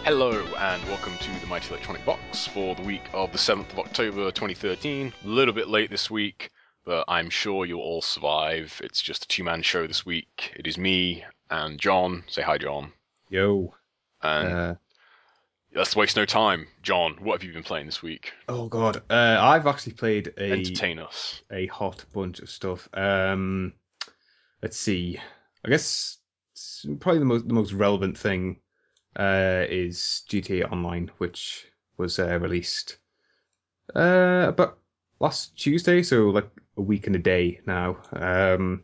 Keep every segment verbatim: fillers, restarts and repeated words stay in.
Hello and welcome to the Mighty Electronic Box for the week of the seventh of October twenty thirteen. A little bit late this week, but I'm sure you'll all survive. It's just a two-man show this week. It is me and John. Say hi, John. Yo. And Uh, let's waste no time. John, what have you been playing this week? oh God. Uh, I've actually played a Entertain us. a hot bunch of stuff. Um, let's see. I guess s- probably the most the most relevant thing uh, is G T A Online, which was uh, released uh, about last Tuesday, so like a week and a day now. Um,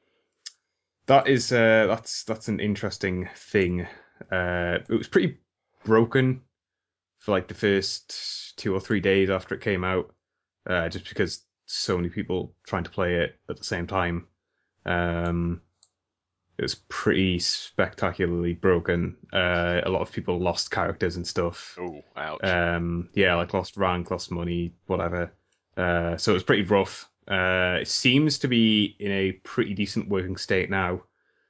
that is uh, that's that's an interesting thing. Uh, it was pretty broken for like the first two or three days after it came out, uh, just because so many people trying to play it at the same time. Um, it was pretty spectacularly broken. Uh, a lot of people lost characters and stuff. Oh, ouch. Um, yeah, like lost rank, lost money, whatever. Uh, so it was pretty rough. Uh, it seems to be in a pretty decent working state now.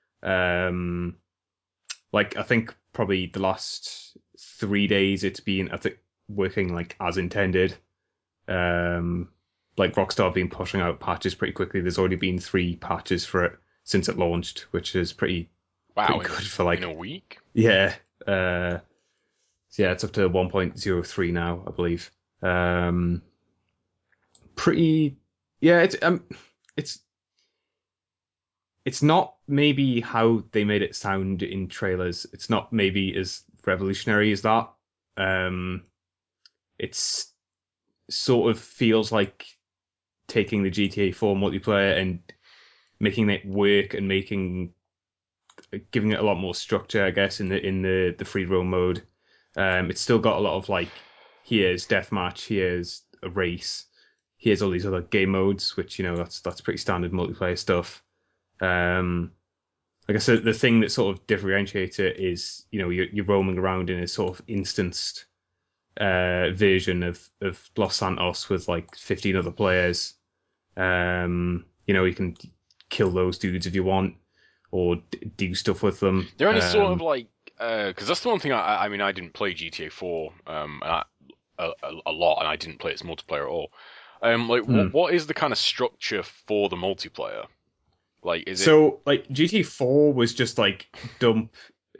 Um, like I think probably the last three days it's been I think working like as intended. Um, like Rockstar have been pushing out patches pretty quickly. There's already been three patches for it since it launched, which is pretty pretty Wow, in good for in a like week? yeah. Uh, so yeah, it's up to one point zero three now, I believe. Um, pretty yeah. It's um, it's it's not maybe how they made it sound in trailers. It's not maybe as revolutionary as that. Um, it's sort of feels like taking the G T A four multiplayer and making it work and making giving it a lot more structure, I guess, in the in the the free roam mode. Um, it's still got a lot of like here's deathmatch, here's a race, here's all these other game modes, which you know that's that's pretty standard multiplayer stuff. Um, I guess the, the thing that sort of differentiates it is you know you're, you're roaming around in a sort of instanced uh, version of of Los Santos with like fifteen other players. Um, you know, you can kill those dudes if you want, or d- do stuff with them. There any sort of Um, like, because that's the one thing I, I mean, I didn't play G T A four um, and I, a, a, a lot, and I didn't play its multiplayer at all. Um, like, what hmm. what is the kind of structure for the multiplayer? Like, is it? So, like, G T four was just like dump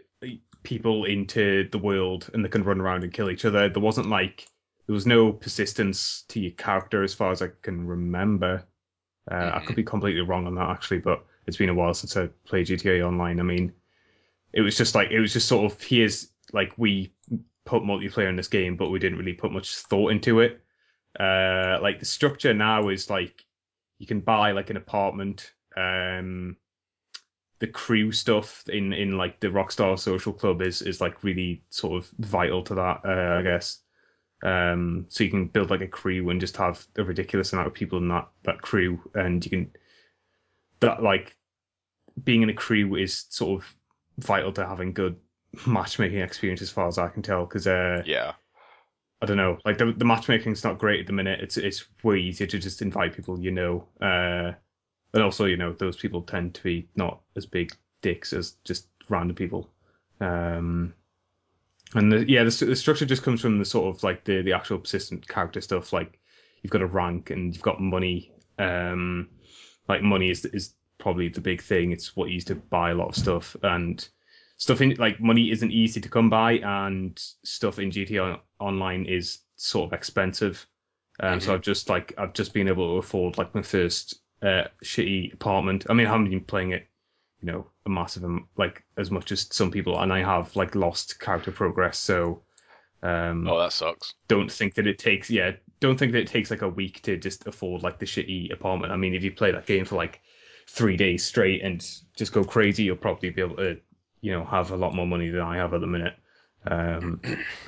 people into the world and they can run around and kill each other. There wasn't like there was no persistence to your character as far as I can remember. Uh, I could Mhm. be completely wrong on that actually, but it's been a while since I played G T A Online. I mean, it was just like it was just sort of here's like we put multiplayer in this game, but we didn't really put much thought into it. Uh, like the structure now is like you can buy like an apartment. Um, the crew stuff in in like the Rockstar Social Club is is like really sort of vital to that. Uh, I guess. Um, so you can build like a crew and just have a ridiculous amount of people in that that crew, and you can that like being in a crew is sort of vital to having good matchmaking experience as far as I can tell. Because uh, Yeah. I don't know, like the the matchmaking's not great at the minute. It's it's way easier to just invite people you know, uh, and also you know those people tend to be not as big dicks as just random people. Um, and the, yeah, the, the structure just comes from the sort of like the the actual persistent character stuff. Like you've got a rank and you've got money. Um, like money is is probably the big thing. It's what you use to buy a lot of stuff and stuff in like money isn't easy to come by and stuff in G T A Online is sort of expensive. Um, so Mhm. I've just like I've just been able to afford like my first uh shitty apartment. I mean, I haven't been playing it, you know, a massive am- like as much as some people, and I have like lost character progress. So Oh, um, that sucks. don't think that it takes yeah, don't think that it takes like a week to just afford like the shitty apartment. I mean, if you play that game for like three days straight and just go crazy, you'll probably be able to, you know, have a lot more money than I have at the minute. Um,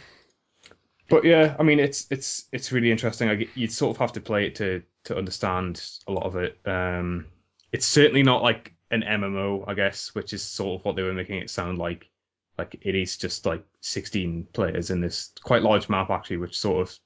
but yeah, I mean, it's it's it's really interesting. I, you'd sort of have to play it to to understand a lot of it. Um, it's certainly not like an M M O, I guess, which is sort of what they were making it sound like. Like it is just like sixteen players in this quite large map actually, which sort of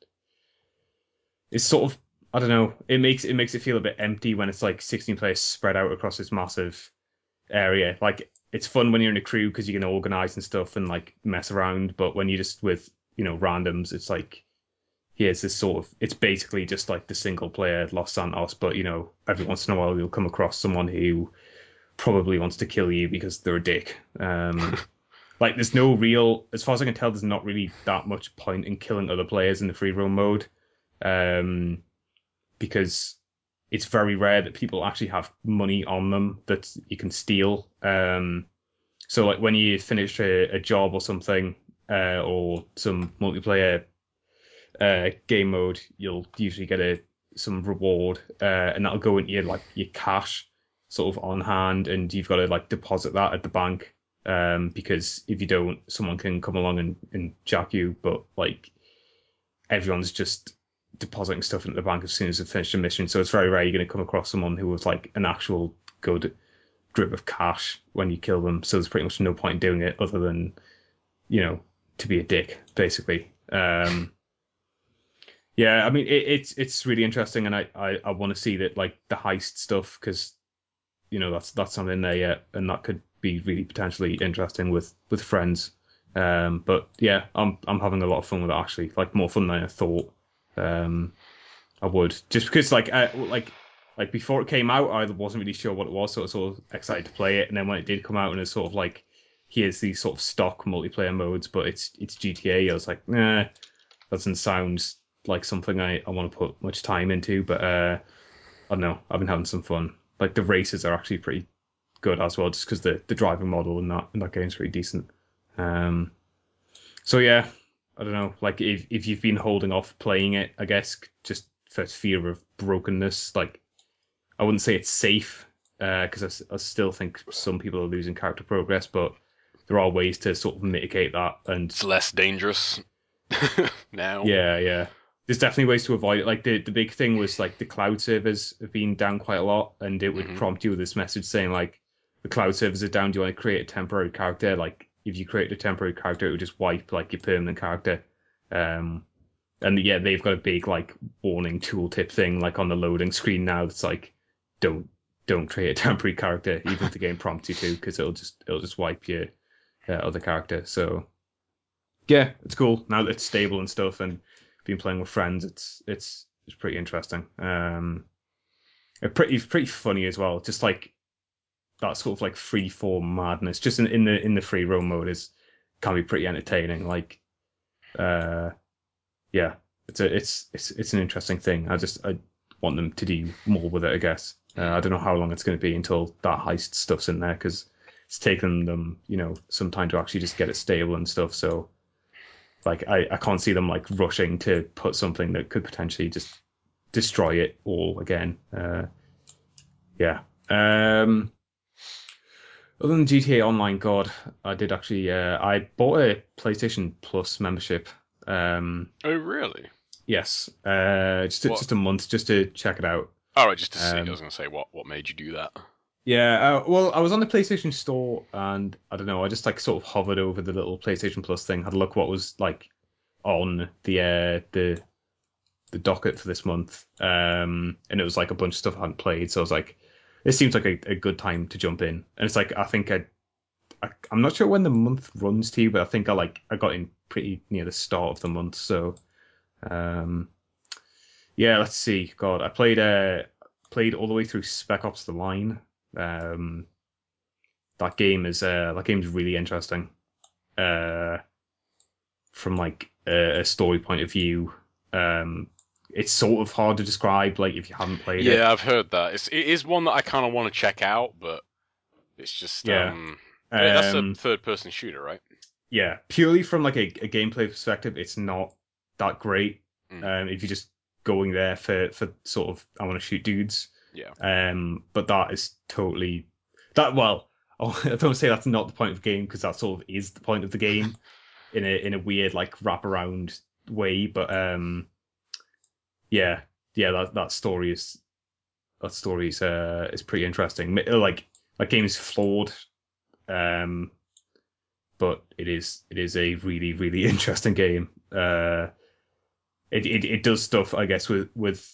it's sort of I don't know. It makes it makes it feel a bit empty when it's like sixteen players spread out across this massive area. Like it's fun when you're in a crew because you can organize and stuff and like mess around. But when you're just with, you know, randoms, it's like here's this sort of it's basically just like the single player Los Santos, but you know, every once in a while you'll come across someone who probably wants to kill you because they're a dick. Um, like there's no real, as far as I can tell, there's not really that much point in killing other players in the free roam mode, um, because it's very rare that people actually have money on them that you can steal. Um, so like when you finish a, a job or something, uh, or some multiplayer uh, game mode, you'll usually get a some reward, uh, and that'll go into your like your cash sort of on hand, and you've got to like deposit that at the bank. Um, because if you don't, someone can come along and, and jack you. But like everyone's just depositing stuff into the bank as soon as they finish a mission, so it's very rare you're going to come across someone who was like an actual good grip of cash when you kill them. So there's pretty much no point in doing it other than, you know, to be a dick, basically. Um, yeah, I mean it, it's it's really interesting, and I I, I want to see that like the heist stuff because you know that's that's not in there yet, and that could be really potentially interesting with with friends. Um, but yeah, I'm I'm having a lot of fun with it actually, like more fun than I thought. Um, I would just because like I, like like before it came out, I wasn't really sure what it was, so I was sort of excited to play it, and then when it did come out, and it's sort of like here's these sort of stock multiplayer modes, but it's it's G T A. I was like, nah, doesn't sound like something I, I want to put much time into, but uh, I don't know. I've been having some fun. Like the races are actually pretty good as well, just because the, the driving model in that in that game's pretty decent. Um, so yeah, I don't know. Like if if you've been holding off playing it, I guess just for fear of brokenness, like I wouldn't say it's safe because uh, I, I still think some people are losing character progress, but there are ways to sort of mitigate that. And It's less dangerous now. yeah, yeah. There's definitely ways to avoid it. Like the, the big thing was like the cloud servers have been down quite a lot, and it would Hmm. prompt you with this message saying like the cloud servers are down. Do you want to create a temporary character? Like if you create a temporary character, it would just wipe like your permanent character. Um, and yeah, they've got a big like warning tooltip thing like on the loading screen now that's like don't don't create a temporary character even if the game prompts you to because it'll just it'll just wipe your uh, other character. So yeah, it's cool now that it's stable and stuff, and been playing with friends. It's it's it's pretty interesting. Um, it pretty pretty funny as well. Just like that sort of like free form madness, just in, in the in the free roam mode is can be pretty entertaining. Like, uh, yeah, it's a it's it's it's an interesting thing. I just I want them to do more with it. I guess uh, I don't know how long it's going to be until that heist stuff's in there because it's taken them you know some time to actually just get it stable and stuff. So like I, I can't see them like rushing to put something that could potentially just destroy it all again. Uh, yeah. Um, other than G T A Online, God, I did actually. Uh, I bought a PlayStation Plus membership. Um, Oh, really? yes, uh, just a, What? just a month just to check it out. All right, just to see. I Um, was gonna say what what made you do that? yeah. Uh, well, I was on the PlayStation Store, and I don't know. I just like sort of hovered over the little PlayStation Plus thing, had a look what was like on the uh, the the docket for this month, um, and it was like a bunch of stuff I hadn't played. So I was like, this seems like a, a good time to jump in. And it's like I think I, I I'm not sure when the month runs to, but I think I like I got in pretty near the start of the month. So um, yeah, let's see. God, I played uh played all the way through Spec Ops: The Line. Um, that game is uh that game's really interesting. Uh, from like a, a story point of view. Um, it's sort of hard to describe, like if you haven't played it. Yeah, I've heard that. It's it is one that I kind of want to check out, but it's just Yeah. um, eh, that's a Um, third-person shooter, right? yeah. Purely from like a, a gameplay perspective, it's not that great. Mm, Um, if you're just going there for for sort of I want to shoot dudes. yeah. Um, but that is totally that. Well, I don't say that's not the point of the game because that sort of is the point of the game in a in a weird like wraparound way. But um, yeah, yeah. That that story is that story is uh is pretty interesting. Like that game is flawed. Um, but it is it is a really really interesting game. Uh, it, it it does stuff I guess with with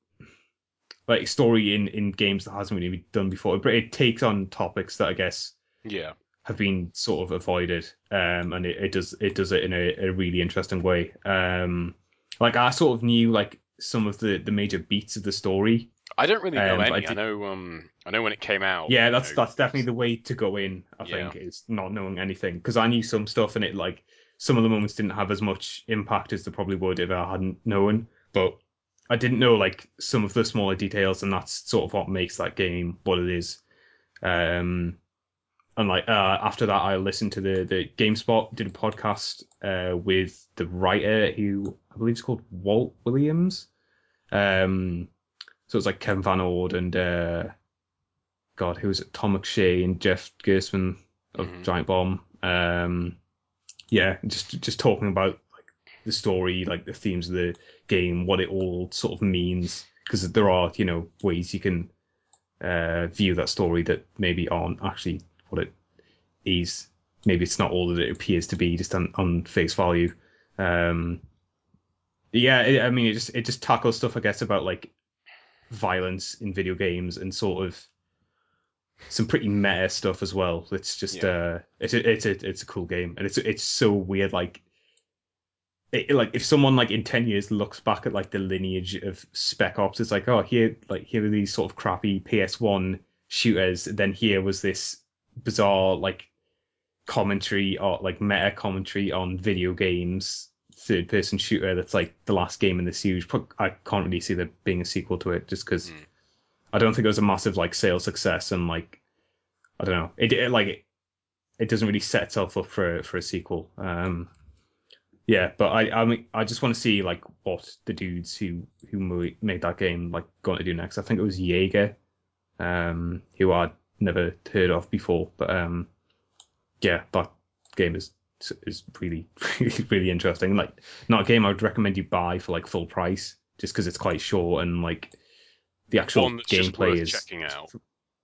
like story in in games that hasn't really been done before. But it takes on topics that I guess Yeah. have been sort of avoided, um, and it, it does it does it in a, a really interesting way. Um, like I sort of knew like some of the the major beats of the story, I don't really know um, but I any. I did. know um I know when it came out, Yeah, you that's know, that's it definitely was the way to go in. I yeah. think is not knowing anything because I knew some stuff and it like some of the moments didn't have as much impact as they probably would if I hadn't known. But I didn't know like some of the smaller details, and that's sort of what makes that game what it is. Um, and like uh, after that, I listened to the the GameSpot did a podcast uh, with the writer who I believe is called Walt Williams. Um, so it's like Kevin Van Ord and uh, God, who was it? Tom McShea and Jeff Gersman of Hmm. Giant Bomb. Um, yeah, just just talking about like the story, like the themes of the game, what it all sort of means, because there are you know ways you can uh, view that story that maybe aren't actually what it is. Maybe it's not all that it appears to be, just on, on face value. Um, yeah, it, I mean, it just it just tackles stuff, I guess, about like violence in video games and sort of some pretty meta stuff as well. It's just Yeah. uh, it's a, it's a, it's a cool game, and it's it's so weird. Like it, like if someone like in ten years looks back at like the lineage of Spec Ops, it's like oh here like here are these sort of crappy P S one shooters. Then here was this bizarre like commentary or like meta commentary on video games. Third person shooter that's like the last game in the series. I can't really see there being a sequel to it just because Mm. I don't think it was a massive like sales success and like I don't know. It, it like it, it doesn't really set itself up for for a sequel. Um, yeah, but I I mean I just want to see like what the dudes who who made that game like going to do next. I think it was Jaeger, um, who I'd never heard of before, but um, yeah, that game is is really really really interesting. Like not a game I would recommend you buy for like full price, just because it's quite short and like the actual One that's just gameplay worth is checking out.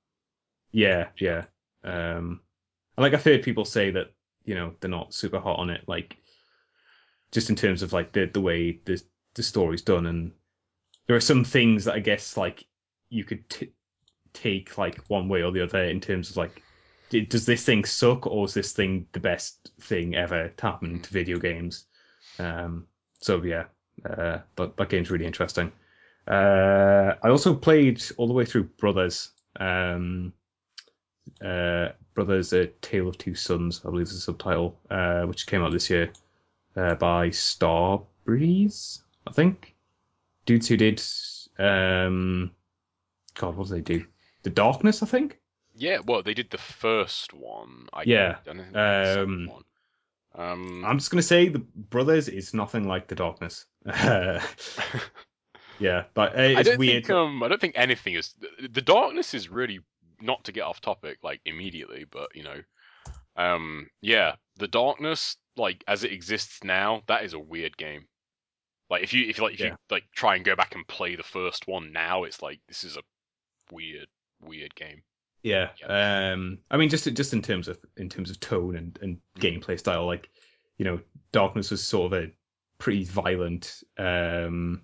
yeah Yeah. yeah. Mm. Um, like I've heard people say that you know they're not super hot on it, like just in terms of like the the way the the story's done, and there are some things that I guess like you could t- take like one way or the other in terms of like does this thing suck or is this thing the best thing ever to happen Mm. to video games? Um, so yeah, uh, but that game's really interesting. Uh, I also played all the way through Brothers. Um, uh, Brothers: A Tale of Two Sons, I believe is the subtitle, uh, which came out this year uh, by Starbreeze, I think. Dudes who did, um, God, what did they do? The Darkness, I think. Yeah, well, they did the first one. I Yeah. don't think they did the second Um, one. Um, I'm just gonna say the Brothers is nothing like the Darkness. Uh, yeah, but uh, I it's don't weird. think um I don't think anything is the darkness is really not to get off topic like immediately, but you know, um yeah, the darkness like as it exists now, that is a weird game. Like if you if you like if you Yeah, like try and go back and play the first one now, it's like this is a weird weird game. yeah. Yeah. Um, I mean, just just in terms of in terms of tone and and Mm. gameplay style, like you know, Darkness was sort of a pretty violent, um,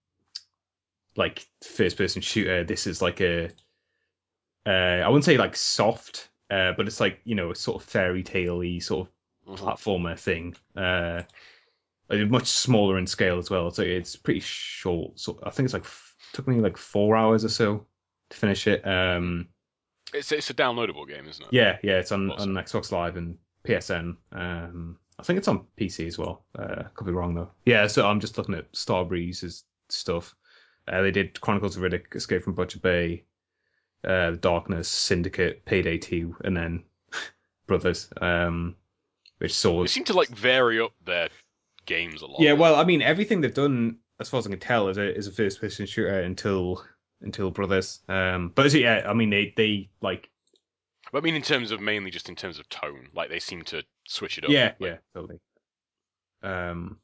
like first person shooter. This is like a uh, I wouldn't say like soft, uh, but it's like you know a sort of fairy tale-y sort of Hmm. platformer thing. Uh, much smaller in scale as well. So it's pretty short. So I think it's like f- took me like four hours or so to finish it. Mm. Um, It's it's a downloadable game, isn't it? yeah, yeah, it's on on Also. Xbox Live and P S N. Um, I think it's on P C as well. Uh, could be wrong though. Yeah, so I'm just looking at Starbreeze's stuff. Uh, they did Chronicles of Riddick, Escape from Butcher Bay, uh, The Darkness, Syndicate, Payday two, and then Brothers, um, which They saw. seem to like vary up their games a lot, Yeah, don't well, they? I mean, everything they've done, as far as I can tell, is a is a first person shooter until until Brothers. Um, but yeah, I mean, they they like But I mean in terms of mainly just in terms of tone, like they seem to switch it up. yeah, Like yeah, totally. Um,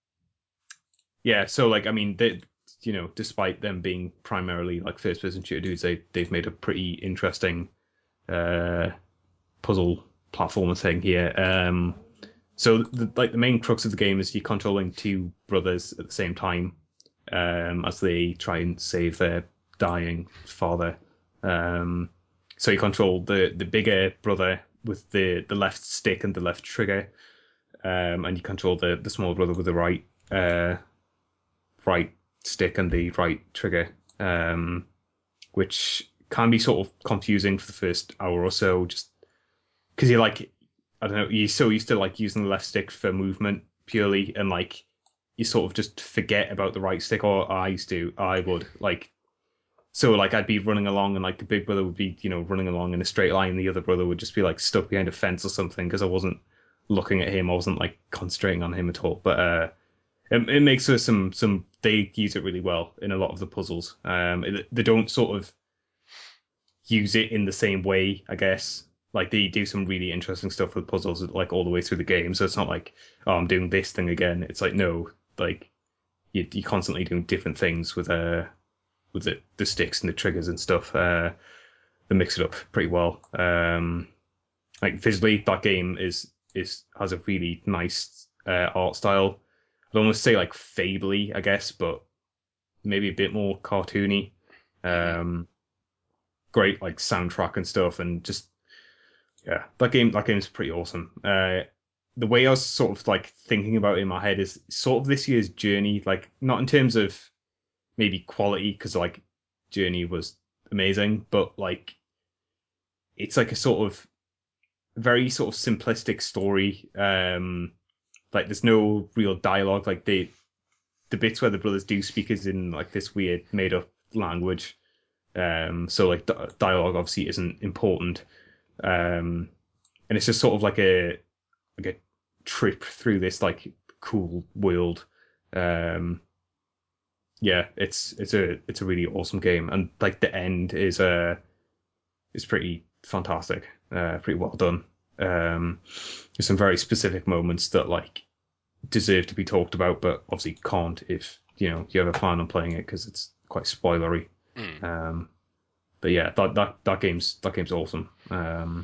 yeah, so like, I mean, they you know, despite them being primarily like first person shooter dudes, they they've made a pretty interesting uh puzzle platformer thing here. Um, so the, like the main crux of the game is you're controlling two brothers at the same time, um, as they try and save their dying father. Um, so you control the the bigger brother, with the the left stick and the left trigger, um, and you control the the small brother with the right uh right stick and the right trigger, um, which can be sort of confusing for the first hour or so, just because you're like, I don't know, you're so used to like using the left stick for movement purely, and like you sort of just forget about the right stick. Or I used to, I would like. So like I'd be running along and like the big brother would be, you know, running along in a straight line, and the other brother would just be like stuck behind a fence or something because I wasn't looking at him, I wasn't like concentrating on him at all. But uh, it, it makes for some some they use it really well in a lot of the puzzles. Um, it, they don't sort of use it in the same way, I guess. Like they do some really interesting stuff with puzzles, like all the way through the game. So it's not like, oh, I'm doing this thing again. It's like no, like you, you're constantly doing different things with uh with the, the sticks and the triggers and stuff. Uh, they mix it up pretty well. Um, like visually, that game is is has a really nice uh, art style. I'd almost say like Fably, I guess, but maybe a bit more cartoony. Hmm. Um, great like soundtrack and stuff, and just yeah, that game that game's pretty awesome. Uh, the way I was sort of like thinking about it in my head is sort of this year's Journey, like not in terms of maybe quality, because like Journey was amazing, but like it's like a sort of very sort of simplistic story. Um, like there's no real dialogue. Like the the bits where the brothers do speak is in like this weird made up language. Um, so like di- dialogue obviously isn't important. Um, and it's just sort of like a like a trip through this like cool world. Um, yeah, it's it's a it's a really awesome game, and like the end is uh is pretty fantastic, uh, pretty well done. Um, there's some very specific moments that like deserve to be talked about, but obviously can't if you know you have a plan on playing it because it's quite spoilery. Mm. Um, but yeah, that that that game's that game's awesome. Um,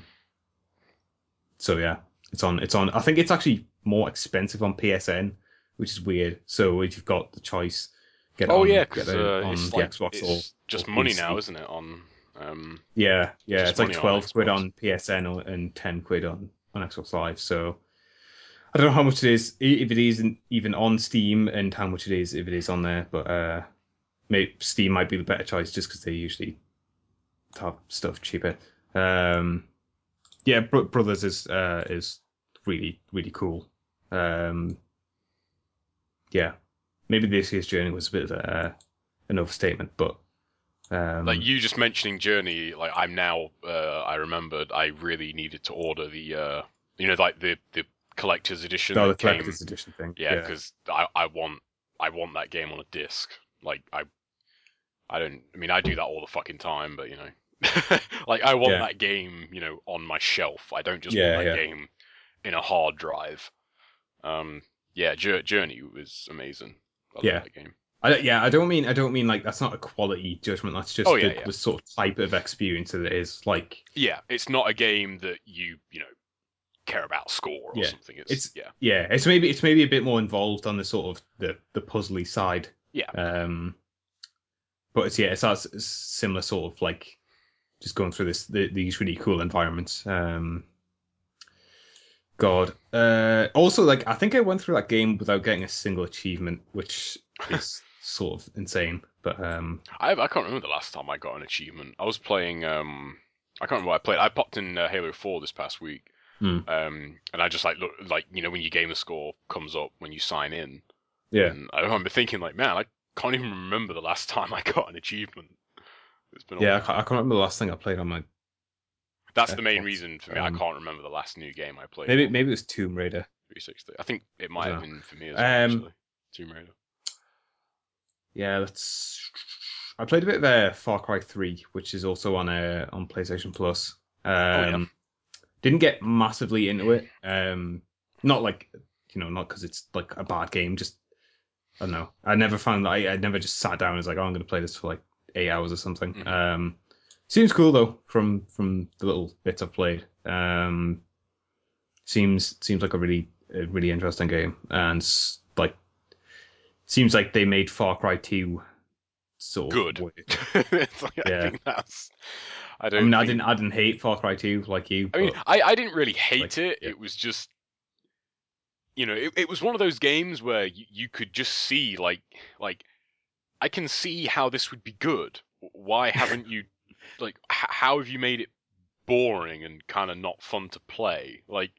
so yeah, it's on it's on. I think it's actually more expensive on P S N, which is weird. So if you've got the choice, get it Oh yeah, on get because it uh, on it's the like Xbox or it's or just money now, P C. isn't it? On um, Yeah, it's yeah, just it's like money on twelve quid Xbox. on P S N or, and ten quid on on Xbox Live. So I don't know how much it is, if it isn't even on Steam, and how much it is if it is on there. But uh, maybe Steam might be the better choice just because they usually have stuff cheaper. Um, yeah, Bro- Brothers is uh, is really really cool. Um, yeah, maybe this year's Journey was a bit of a, uh, an overstatement, but Like um, you just mentioning Journey, like I'm now, uh, I remembered I really needed to order the, uh, you know, like the the collector's edition oh, the that came. collector's edition thing. Yeah, Yeah, because I I want I want that game on a disc. Like I I don't. I mean, I do that all the fucking time, but you know, like I want yeah, that game, you know, on my shelf. I don't just want yeah, that yeah, game in a hard drive. Um, yeah, Journey was amazing. I love yeah. that game. I, yeah, I don't mean I don't mean like that's not a quality judgment. That's Oh just yeah, the, yeah, the sort of type of experience that it is. Like, yeah. It's not a game that you you know care about score or yeah, something. It's it's yeah, yeah, it's maybe it's maybe a bit more involved on the sort of the the puzzly side. yeah. Um, but it's yeah, it's that s- similar sort of like just going through this the, these really cool environments. Um, God. Uh, also like I think I went through that game without getting a single achievement, which is sort of insane. But um, I I can't remember the last time I got an achievement. I was playing um I can't remember what I played. I popped in uh, Halo four this past week. hmm, Um, and I just like look like you know when your gamer score comes up when you sign in, yeah, and I remember thinking like, man, I can't even remember the last time I got an achievement. It's been a yeah, I long can't, I time. can't remember the last thing I played on my That's the main Xbox. reason for me. I Um, can't remember the last new game I played maybe on maybe it was Tomb Raider. three sixty. I think it I might don't have know. been for me as well, Um, actually. Tomb Raider. yeah, that's. I played a bit of uh, Far Cry three, which is also on uh, on PlayStation Plus. Oh yeah. Um, didn't get massively into it. Um, not like you know, not because it's like a bad game. Just I don't know. I never found that. I, I never just sat down and was like, oh, I'm going to play this for like eight hours or something. Hmm. Um, seems cool though from from the little bits I've played. Um, seems seems like a really a really interesting game, and like seems like they made Far Cry two sort of Good. work. It's like, I Yeah, think that's. I I don't mean, I think. didn't I didn't hate Far Cry two like you, I mean, but I, I didn't really it's like hate it. yeah, It was just, you know, it, it was one of those games where you, you could just see, like, like I can see how this would be good. Why haven't you, like, h- how have you made it boring and kind of not fun to play? Like,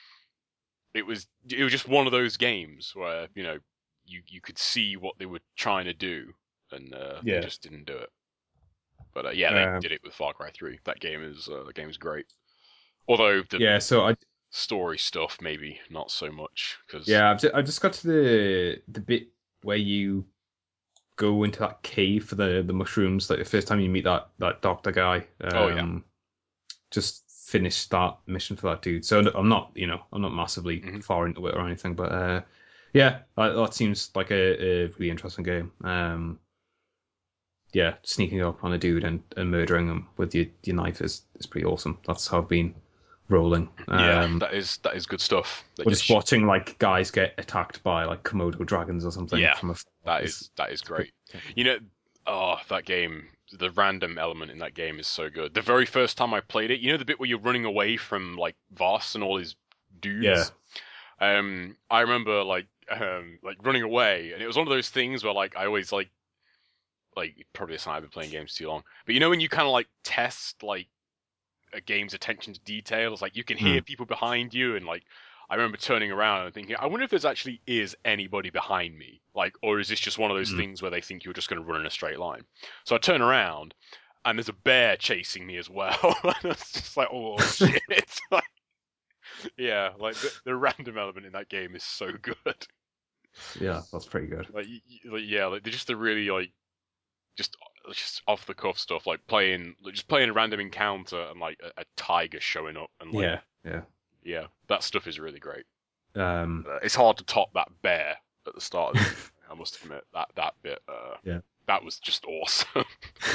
it was, it was just one of those games where, you know, you you could see what they were trying to do, and uh, they yeah, just didn't do it. But uh, yeah, they um, did it with Far Cry three. That game is uh, that game is great. Although the yeah. So I story stuff maybe not so much because yeah I've just, I just got to the the bit where you go into that cave for the the mushrooms, like the first time you meet that that doctor guy. oh yeah. Um, just finished that mission for that dude. So I'm not, you know, I'm not massively Hmm. far into it or anything, but uh, yeah, that, that seems like a, a really interesting game. Um, yeah, sneaking up on a dude and, and murdering him with your, your knife is, is pretty awesome. That's how I've been rolling. Yeah, Um, that is that is good stuff. They or just just sh- watching like guys get attacked by like Komodo dragons or something yeah, from a that is is that is it's pretty. great. You know, oh that game, the random element in that game is so good. The very first time I played it, you know the bit where you're running away from like Voss and all his Yeah. dudes. Um, I remember like um like running away, and it was one of those things where like I always like like probably a sign I've been playing games too long. But you know when you kind of like test like a game's attention to details. Like you can hear Mm, people behind you, and like I remember turning around and thinking, I wonder if there's actually is anybody behind me, like, or is this just one of those mm. things where they think you're just going to run in a straight line? So I turn around, and there's a bear chasing me as well. And it's just like, oh shit! Like, yeah, like the, the random element in that game is so good. Yeah, that's pretty good. Like, like yeah, like they're just the really like just just off the cuff stuff, like playing just playing a random encounter and like a, a tiger showing up and like Yeah, yeah. yeah, that stuff is really great. Um, Uh, it's hard to top that bear at the start of the game. I must admit that that bit, uh, yeah. that was just awesome.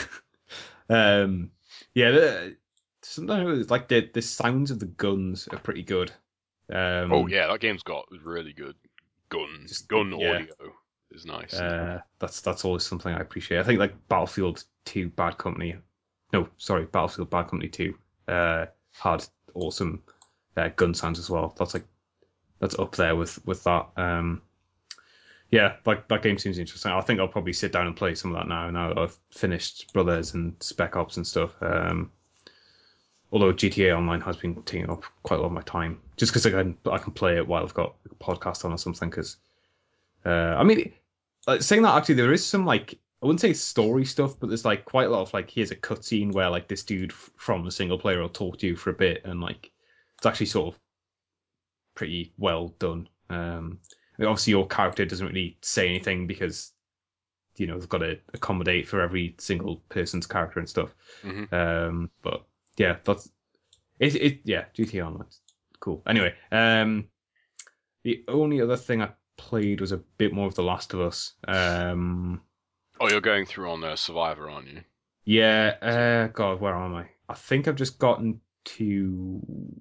Um, yeah, the, sometimes like the the sounds of the guns are pretty good. Oh Um, yeah, that game's got really good gun just gun yeah, audio. Is nice. uh, that's that's always something I appreciate. I think like Battlefield two Bad Company, no, sorry, Battlefield Bad Company two, uh, had awesome uh, gun sounds as well. That's like that's up there with with that. Um, yeah, like that game seems interesting. I think I'll probably sit down and play some of that now. Now that I've finished Brothers and Spec Ops and stuff. Um, although G T A Online has been taking up quite a lot of my time, just because I can I can play it while I've got a podcast on or something. Because uh, I mean, like, saying that actually, there is some like I wouldn't say story stuff, but there's like quite a lot of like here's a cutscene where like this dude f- from the single player will talk to you for a bit, and like it's actually sort of pretty well done. Um, I mean, obviously your character doesn't really say anything because you know they've got to accommodate for every single person's character and stuff. Hmm. Um, but yeah, that's it. It yeah, G T A Online's cool. Anyway, um, the only other thing I played was a bit more of The Last of Us. Um, Oh, you're going through on uh, Survivor, aren't you? yeah, So uh, God, where am I? I think I've just gotten to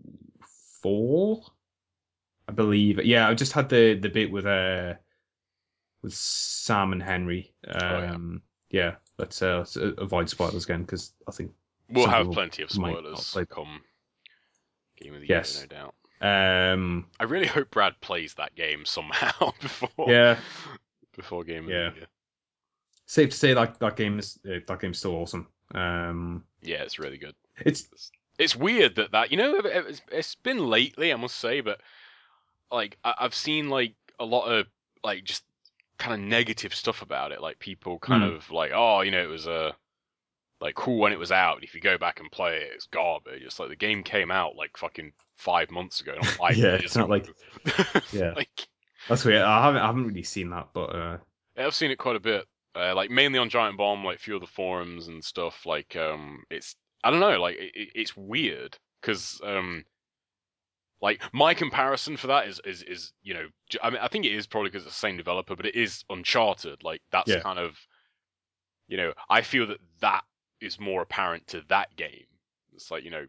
four, I believe. Yeah, I've just had the the bit with uh with Sam and Henry. oh yeah, Um, yeah, let's, uh, let's avoid spoilers again because I think we'll some have people plenty of might not spoilers play. come Game of the Year, no Yes. doubt. Um, I really hope Brad plays that game somehow before yeah, before Game of the yeah. Year. Safe to say that that game is uh, that game's still awesome. Um, Yeah, it's really good. it's It's, it's weird that that you know it's, it's been lately, I must say, but like I, I've seen like a lot of like just kind of negative stuff about it. Like people kind mm, of like, oh, you know, it was uh, like cool when it was out. If you go back and play it, it's garbage. It's like the game came out like fucking five months ago, not five yeah, it's years not ago. like yeah. Like That's weird. I haven't I haven't really seen that, but uh, yeah, I've seen it quite a bit. Uh, like mainly on Giant Bomb, like a few of the forums and stuff. Like um, it's I don't know, like it, it's weird because um, like my comparison for that is is is you know, I mean I think it is probably because it's the same developer, but it is Uncharted. Like that's yeah, kind of you know I feel that that is more apparent to that game. It's like you know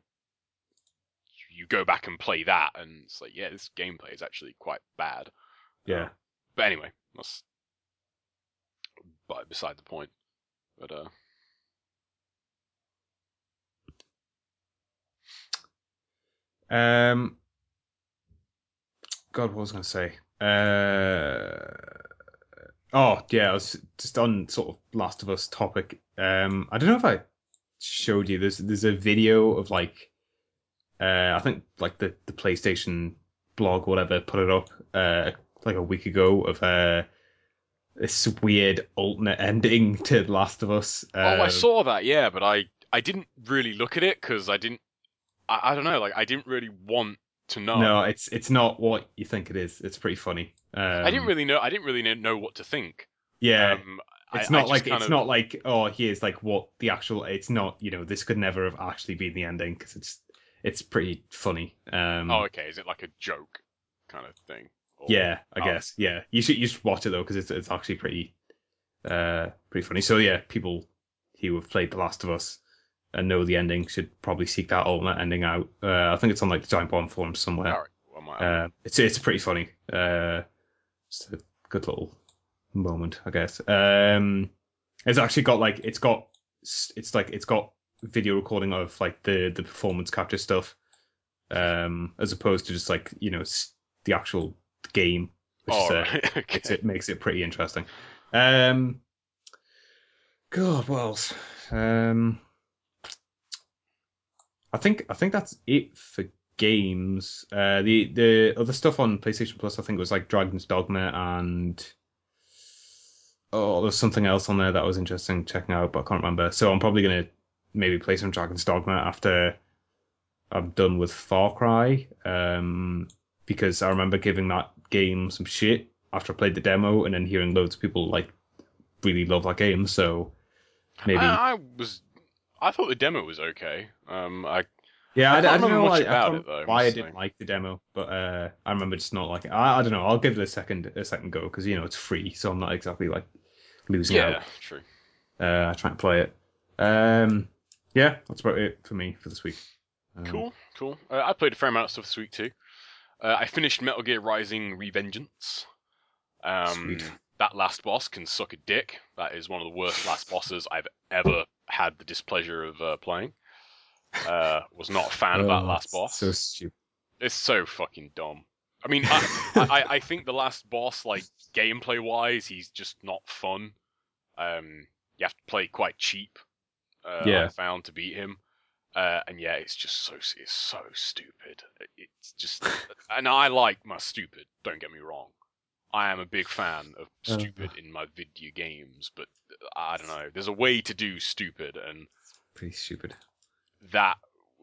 you go back and play that, and it's like yeah, this gameplay is actually quite bad. yeah. Um, but anyway, that's but beside the point. But uh, Um, God, what was I going to say? Uh, oh yeah, I was just on sort of Last of Us topic. Um, I don't know if I showed you. There's there's a video of like uh, I think like the the PlayStation blog, whatever, put it up uh like a week ago of uh this weird alternate ending to The Last of Us. Oh, I Uh, saw that, yeah, but I I didn't really look at it because I didn't. I, I don't know, like I didn't really want to know. no, it's it's not what you think it is. It's pretty funny. I didn't Um, really know. I didn't really know what to think. yeah, Um, I it's I not just like kind it's of. not like oh here's like what the actual. It's not you know this could never have actually been the ending because it's it's pretty funny. Oh, Um, okay. Is it like a joke kind of thing? Or yeah, I oh, guess yeah. You should you should watch it though because it's it's actually pretty uh pretty funny. So yeah, people who have played The Last of Us and know the ending should probably seek that alternate ending out. Uh, I think it's on like the Giant Bomb forum somewhere. all right. Well, I might have a Uh, it's it's pretty funny. Uh, it's a good little moment, I guess. Um, it's actually got like it's got it's like it's got video recording of like the the performance capture stuff, um, as opposed to just like you know the actual game, which is All a right. makes Okay. it makes it pretty interesting. Um, God, what else? Um, I think I think that's it for games. Uh, the the other stuff on PlayStation Plus, I think, was like Dragon's Dogma and oh, there's something else on there that was interesting checking out, but I can't remember. So I'm probably gonna maybe play some Dragon's Dogma after I'm done with Far Cry, um, because I remember giving that game some shit after I played the demo, and then hearing loads of people like really love that game. So maybe, I I was. I thought the demo was okay. Um, I yeah, I I, I can't don't remember know much why I can't about it remember though. I why I must didn't say. like the demo, but uh, I remember just not liking it. I, I don't know. I'll give it a second a second go because you know it's free, so I'm not exactly like losing out. Yeah, true. Uh, trying to play it. Um, yeah, that's about it for me for this week. Um, Cool, cool. Uh, I played a fair amount of stuff this week too. Uh, I finished Metal Gear Rising: Revengeance. sweet. Um, that last boss can suck a dick. That is one of the worst last bosses I've ever had the displeasure of uh, playing. Uh, was not a fan of that Oh, last it's so boss. stupid. It's so fucking dumb. I mean, I, I, I think the last boss, like gameplay wise, he's just not fun. Um, you have to play quite cheap. Uh, I Yeah. found to beat him. Uh, and yeah, it's just so it's so stupid. It's just, and I like my stupid. Don't get me wrong. I am a big fan of Uh, stupid in my video games, but I don't know. There's a way to do stupid, and pretty stupid. that,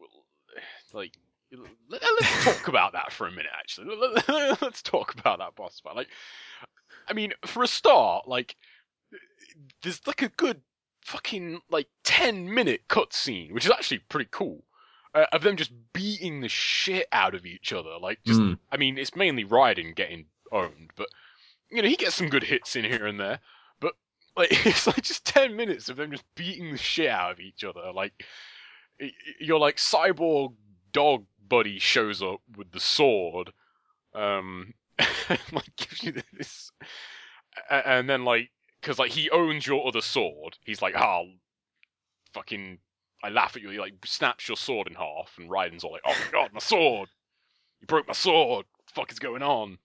like, let's talk about that for a minute. Actually, let's talk about that boss fight. Like, I mean, for a start, like, there's like a good fucking like ten minute cutscene, which is actually pretty cool, uh, of them just beating the shit out of each other. Like, just, Mm. I mean, it's mainly Raiden getting owned, but you know, he gets some good hits in here and there, but like it's like just ten minutes of them just beating the shit out of each other. Like your like cyborg dog buddy shows up with the sword, um, and like gives you this, and then like because like he owns your other sword, he's like, oh fucking. I laugh at you. He like snaps your sword in half, and Raiden's all like, "Oh my god, my sword! You broke my sword! What the fuck is going on?"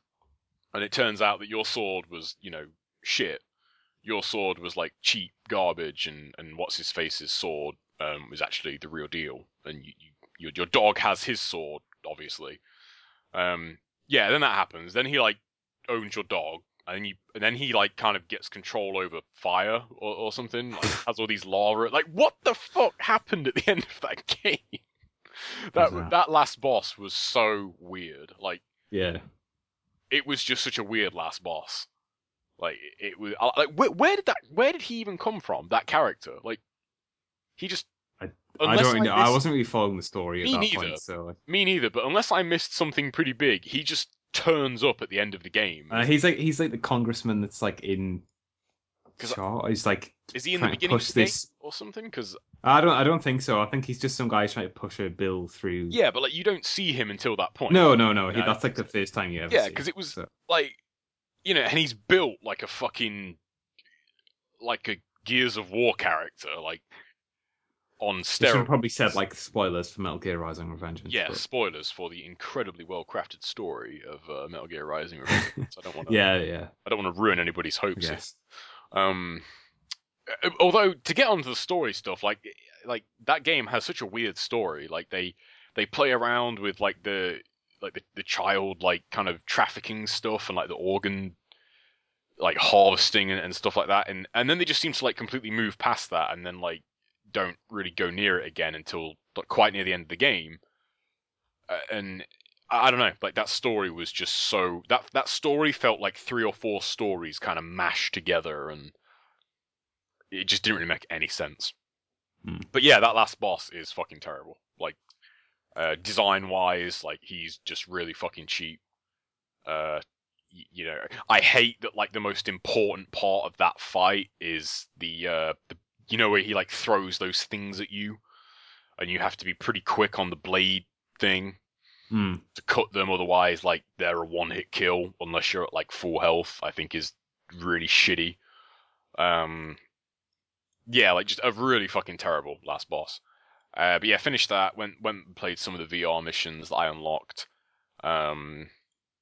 And it turns out that your sword was, you know, shit. Your sword was like cheap garbage, and and what's his face's sword um, was actually the real deal. And you, you your your dog has his sword, obviously. Um, yeah, then that happens. Then he like owns your dog, and you and then he like kind of gets control over fire or, or something. Like has all these lava. Like what the fuck happened at the end of that game? that Bizarre. that last boss was so weird. Like Yeah. it was just such a weird last boss. Like it was like where, where did that where did he even come from? That character, like he just I I unless don't I know. I missed wasn't really following the story at me that point, neither, so me neither. But unless I missed something pretty big, he just turns up at the end of the game, uh, and he's like he's like the congressman that's like in because charge. He's like is he in the trying to beginning of push the game this. or something? Because I don't I don't think so. I think he's just some guy trying to push a bill through. yeah, but like you don't see him until that point, No, no, no. you He know? that's like the first time you ever Yeah, see. because it was So like you know, and he's built like a fucking like a Gears of War character, like on They should have probably said steroids. like spoilers for Metal Gear Rising: Revengeance, Yeah, but spoilers for the incredibly well crafted story of uh, Metal Gear Rising Revengeance. I don't want to. yeah, yeah, I don't want to ruin anybody's I hopes here. guess. Um, uh, although to get onto the story stuff, like like that game has such a weird story. Like they they play around with like the like the, the child like kind of trafficking stuff and like the organ like harvesting and, and stuff like that, and and then they just seem to like completely move past that and then like don't really go near it again until like, quite near the end of the game. Uh, and I, I don't know, like that story was just so that that story felt like three or four stories kind of mashed together, and it just didn't really make any sense. Hmm. But yeah, that last boss is fucking terrible. Like uh, design wise, like he's just really fucking cheap. Uh, y- you know, I hate that like the most important part of that fight is the uh, the you know where he like throws those things at you, and you have to be pretty quick on the blade thing Hmm. to cut them. Otherwise, like they're a one hit kill unless you're at like full health. I think is really shitty. Um, yeah, like just a really fucking terrible last boss. Uh, but yeah, finished that. Went went and played some of the V R missions that I unlocked. Um,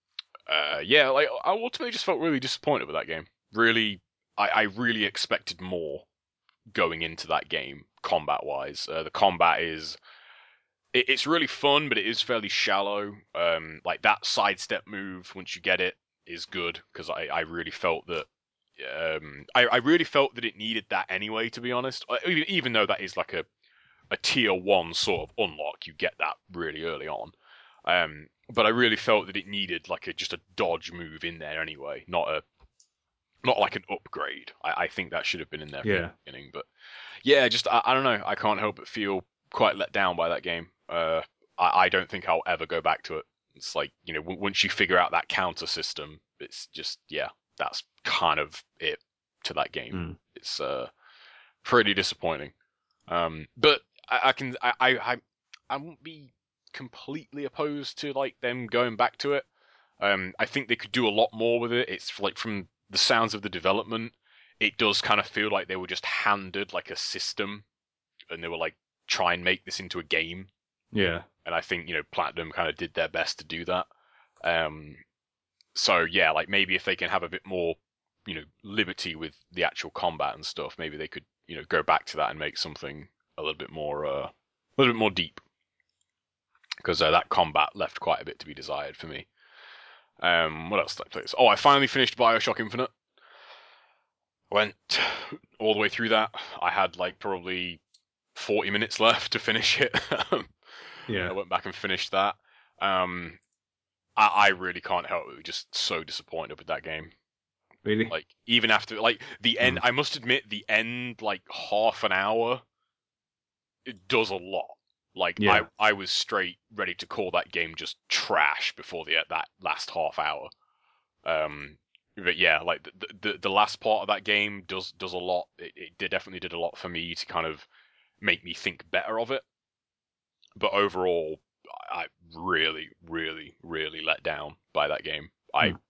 uh, yeah, like I ultimately just felt really disappointed with that game. Really, I, I really expected more going into that game combat wise. Uh, the combat is it, it's really fun, but it is fairly shallow. Um, like that sidestep move once you get it is good because I, I really felt that um, I, I really felt that it needed that anyway. To be honest, even though that is like a a tier one sort of unlock. You get that really early on. Um, but I really felt that it needed like a just a dodge move in there anyway, not a not like an upgrade. I, I think that should have been in there from the Yeah. beginning. But yeah, just I, I don't know. I can't help but feel quite let down by that game. Uh, I, I don't think I'll ever go back to it. It's like you know w- once you figure out that counter system, it's just yeah, that's kind of it to that game. Hmm. It's uh pretty disappointing. Um, but I, I can I, I I won't be completely opposed to like them going back to it. Um, I think they could do a lot more with it. It's like from the sounds of the development, it does kind of feel like they were just handed like a system, and they were like try and make this into a game. Yeah. And I think you know Platinum kind of did their best to do that. Um, so yeah, like maybe if they can have a bit more, you know, liberty with the actual combat and stuff, maybe they could, you know, go back to that and make something a little bit more, uh, a little bit more deep. Because uh, that combat left quite a bit to be desired for me. Um, what else did I play? Oh, I finally finished Bioshock Infinite. Went all the way through that. I had like probably forty minutes left to finish it. I Yeah. went back and finished that. Um, I, I really can't help it. Just so disappointed with that game. Really? Like even after like the end, Hmm. I must admit the end like half an hour it does a lot. Like I Yeah. I was straight ready to call that game just trash before the that last half hour. Um, but yeah, like the the, the last part of that game does does a lot. It, it did, definitely did a lot for me to kind of make me think better of it. But overall, I really really really let down by that game. I Hmm.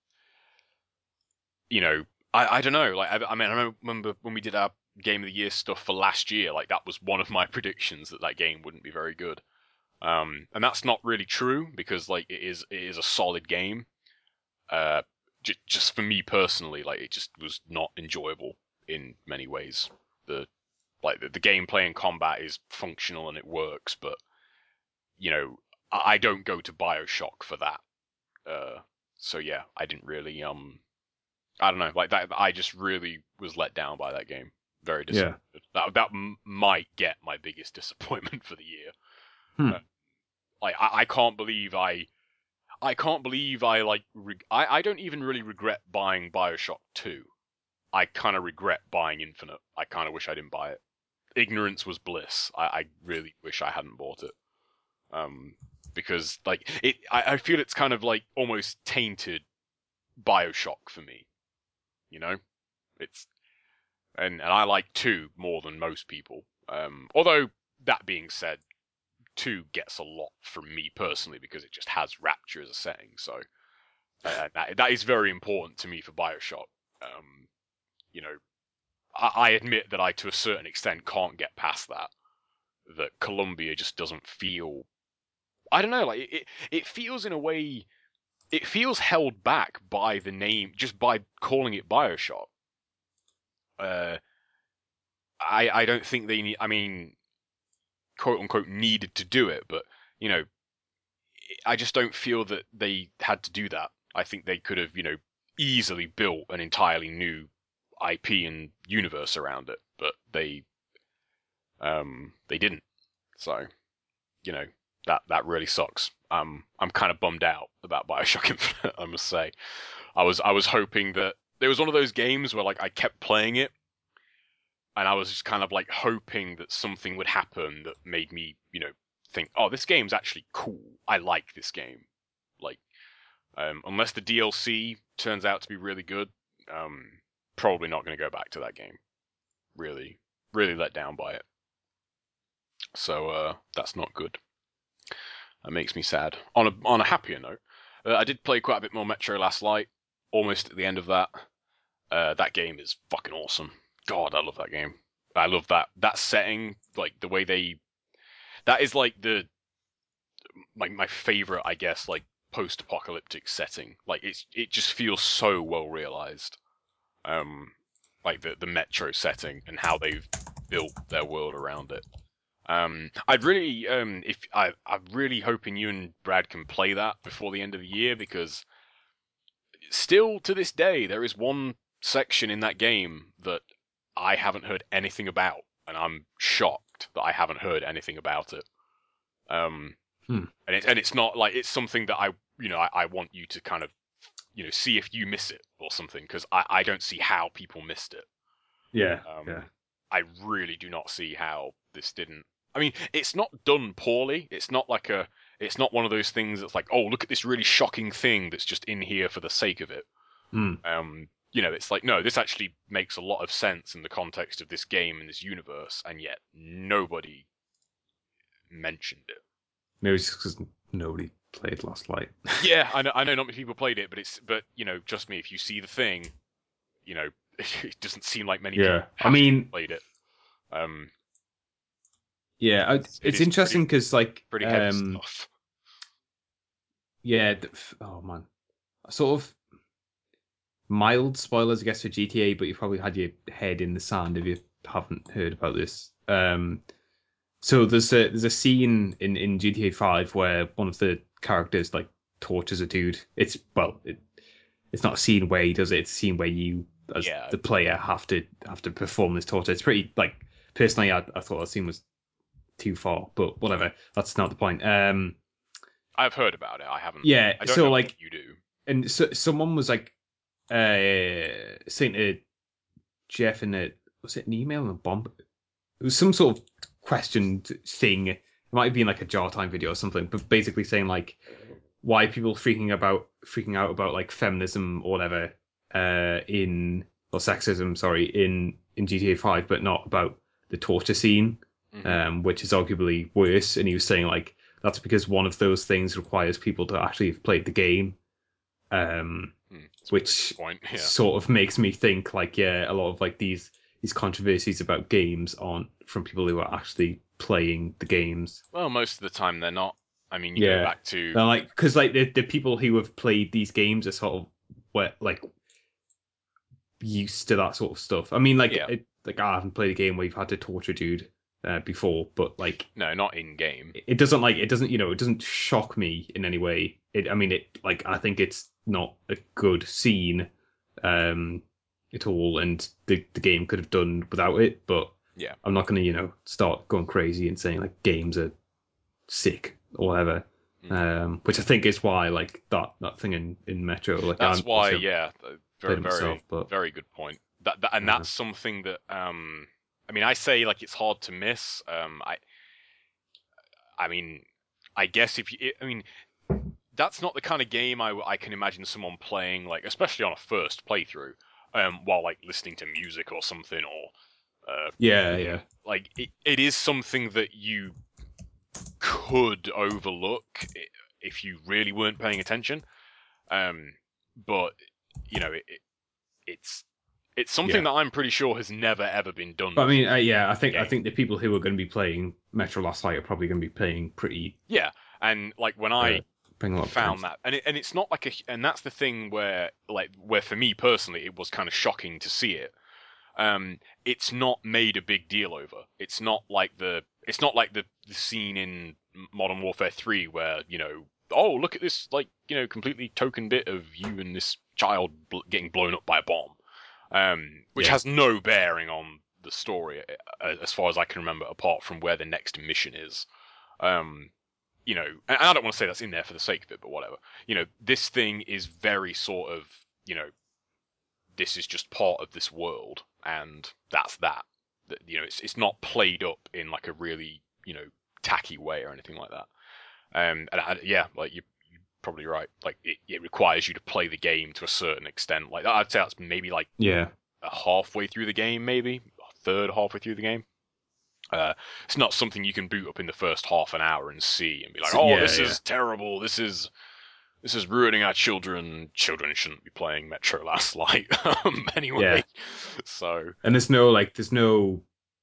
you know, I, I don't know. Like, I, I mean, I remember when we did our Game of the Year stuff for last year. Like, that was one of my predictions that that game wouldn't be very good. Um, and that's not really true because like it is it is a solid game. Uh, j- just for me personally, like it just was not enjoyable in many ways. The like the, the gameplay and combat is functional and it works, but you know, I, I don't go to Bioshock for that. Uh, so yeah, I didn't really um I don't know, like that. I just really was let down by that game. Very Yeah. disappointed. That that m- might get my biggest disappointment for the year. Hmm. Uh, like I, I can't believe I I can't believe I like reg- I I don't even really regret buying Bioshock two. I kind of regret buying Infinite. I kind of wish I didn't buy it. Ignorance was bliss. I, I really wish I hadn't bought it. Um, because like it, I, I feel it's kind of like almost tainted Bioshock for me. You know, it's and and I like two more than most people. Um, although that being said, two gets a lot from me personally because it just has Rapture as a setting. So uh, that that is very important to me for Bioshock. Um, you know, I, I admit that I to a certain extent can't get past that. that Columbia just doesn't feel. I don't know, like it, it feels in a way, it feels held back by the name, just by calling it Bioshock. Uh, I I don't think they need. I mean, quote unquote, needed to do it, but you know, I just don't feel that they had to do that. I think they could have, you know, easily built an entirely new I P and universe around it, but they um they didn't. So, you know, that that really sucks. Um, I'm kind of bummed out about Bioshock Infinite, I must say. I was I was hoping that there was one of those games where like I kept playing it, and I was just kind of like hoping that something would happen that made me, you know, think, oh, this game's actually cool. I like this game. Like, um, unless the D L C turns out to be really good, um, probably not going to go back to that game. Really, really let down by it. So uh, that's not good. That makes me sad. On a on a happier note, uh, I did play quite a bit more Metro last night. Almost at the end of that. Uh, that game is fucking awesome. God, I love that game. I love that that setting, like the way they. That is like the my my favorite, I guess, like post-apocalyptic setting. Like it's it just feels so well realized. Um, like the the Metro setting and how they've built their world around it. Um, I'd really, um, if I, I'm really hoping you and Brad can play that before the end of the year, because still to this day there is one section in that game that I haven't heard anything about, and I'm shocked that I haven't heard anything about it. Um, Hmm. and it's and it's not like it's something that I, you know, I, I want you to kind of, you know, see if you miss it or something, because I, I don't see how people missed it. Yeah, yeah. Um, I really do not see how this didn't. I mean, it's not done poorly. It's not like a. It's not one of those things that's like, oh, look at this really shocking thing that's just in here for the sake of it. Hmm. Um, you know, it's like, no, this actually makes a lot of sense in the context of this game and this universe, and yet nobody mentioned it. Maybe it's just because nobody played Last Light. Yeah, I know. I know not many people played it, but it's. But you know, trust me, if you see the thing, you know, it doesn't seem like many people Yeah, I have mean, played it. Um, yeah, I, it's, it it's is interesting pretty because like, pretty heavy um, stuff. yeah, the, oh man, sort of mild spoilers, I guess, for G T A, but you've probably had your head in the sand if you haven't heard about this. Um, so there's a there's a scene in in G T A five where one of the characters like tortures a dude. It's well, it, it's not a scene where he does it. It's a scene where you, as Yeah, the player, have to have to perform this torture. It's pretty like personally, I, I thought that scene was too far, but whatever. That's not the point. Um, I've heard about it. I haven't. yeah. I don't So know what like, you do. and so someone was like, uh, saying to Jeff in a was it an email and a bomb? It was some sort of question thing. It might have been like a jar time video or something, but basically saying like why are people freaking about freaking out about like feminism or whatever uh in or sexism, sorry, in in G T A five, but not about the torture scene, Mm-hmm. um, which is arguably worse. And he was saying like that's because one of those things requires people to actually have played the game, um, Hmm, that's a very good which point. Yeah. sort of makes me think like yeah, a lot of like these these controversies about games aren't from people who are actually playing the games. Well, most of the time they're not. I mean, you go Yeah, back to. they're like because like the the people who have played these games are sort of what like used to that sort of stuff. I mean, like Yeah. it, like I haven't played a game where you've had to torture a dude uh, before, but like No, not in game. it doesn't like it doesn't you know it doesn't shock me in any way. It I mean it like I think it's not a good scene um at all, and the the game could have done without it. But Yeah. I'm not gonna you know start going crazy and saying like games are sick or whatever. Mm. Um, which I think is why like that that thing in in Metro like That's I'm why. obviously I've Yeah. Very, played it myself, very, but very good point. That, that and uh, that's something that. Um. I mean, I say like it's hard to miss. Um. I. I mean, I guess if you. I mean, that's not the kind of game I, I can imagine someone playing, like especially on a first playthrough, um, while like listening to music or something, or uh, yeah, yeah, like it, it is something that you could overlook if you really weren't paying attention. Um, but you know, it, it, it's It's something Yeah. that I'm pretty sure has never ever been done But I before mean, uh, yeah, I in a think I game. think the people who are going to be playing Metro Last Light are probably going to be playing pretty Yeah, and like when uh, I paying a lot of found attention. that, and it, and it's not like a, and that's the thing where like where for me personally it was kind of shocking to see it. Um, it's not made a big deal over. It's not like the it's not like the, the scene in Modern Warfare three where you know, oh look at this like you know completely token bit of you and this child bl- getting blown up by a bomb, um, which Yeah. has no bearing on the story uh, as far as I can remember, apart from where the next mission is. Um, you know, and I don't want to say that's in there for the sake of it, but whatever. You know, this thing is very sort of, you know, this is just part of this world, and that's that. That you know, it's it's not played up in like a really you know tacky way or anything like that. Um, and I, yeah, like you you're probably right. Like it, it requires you to play the game to a certain extent. Like I'd say that's maybe like Yeah. a halfway through the game, maybe a third halfway through the game. Uh, it's not something you can boot up in the first half an hour and see and be like, So, oh, yeah, this yeah. is terrible. This is this is ruining our children. Children shouldn't be playing Metro Last Light um, anyway. Yeah. So And there's no like there's no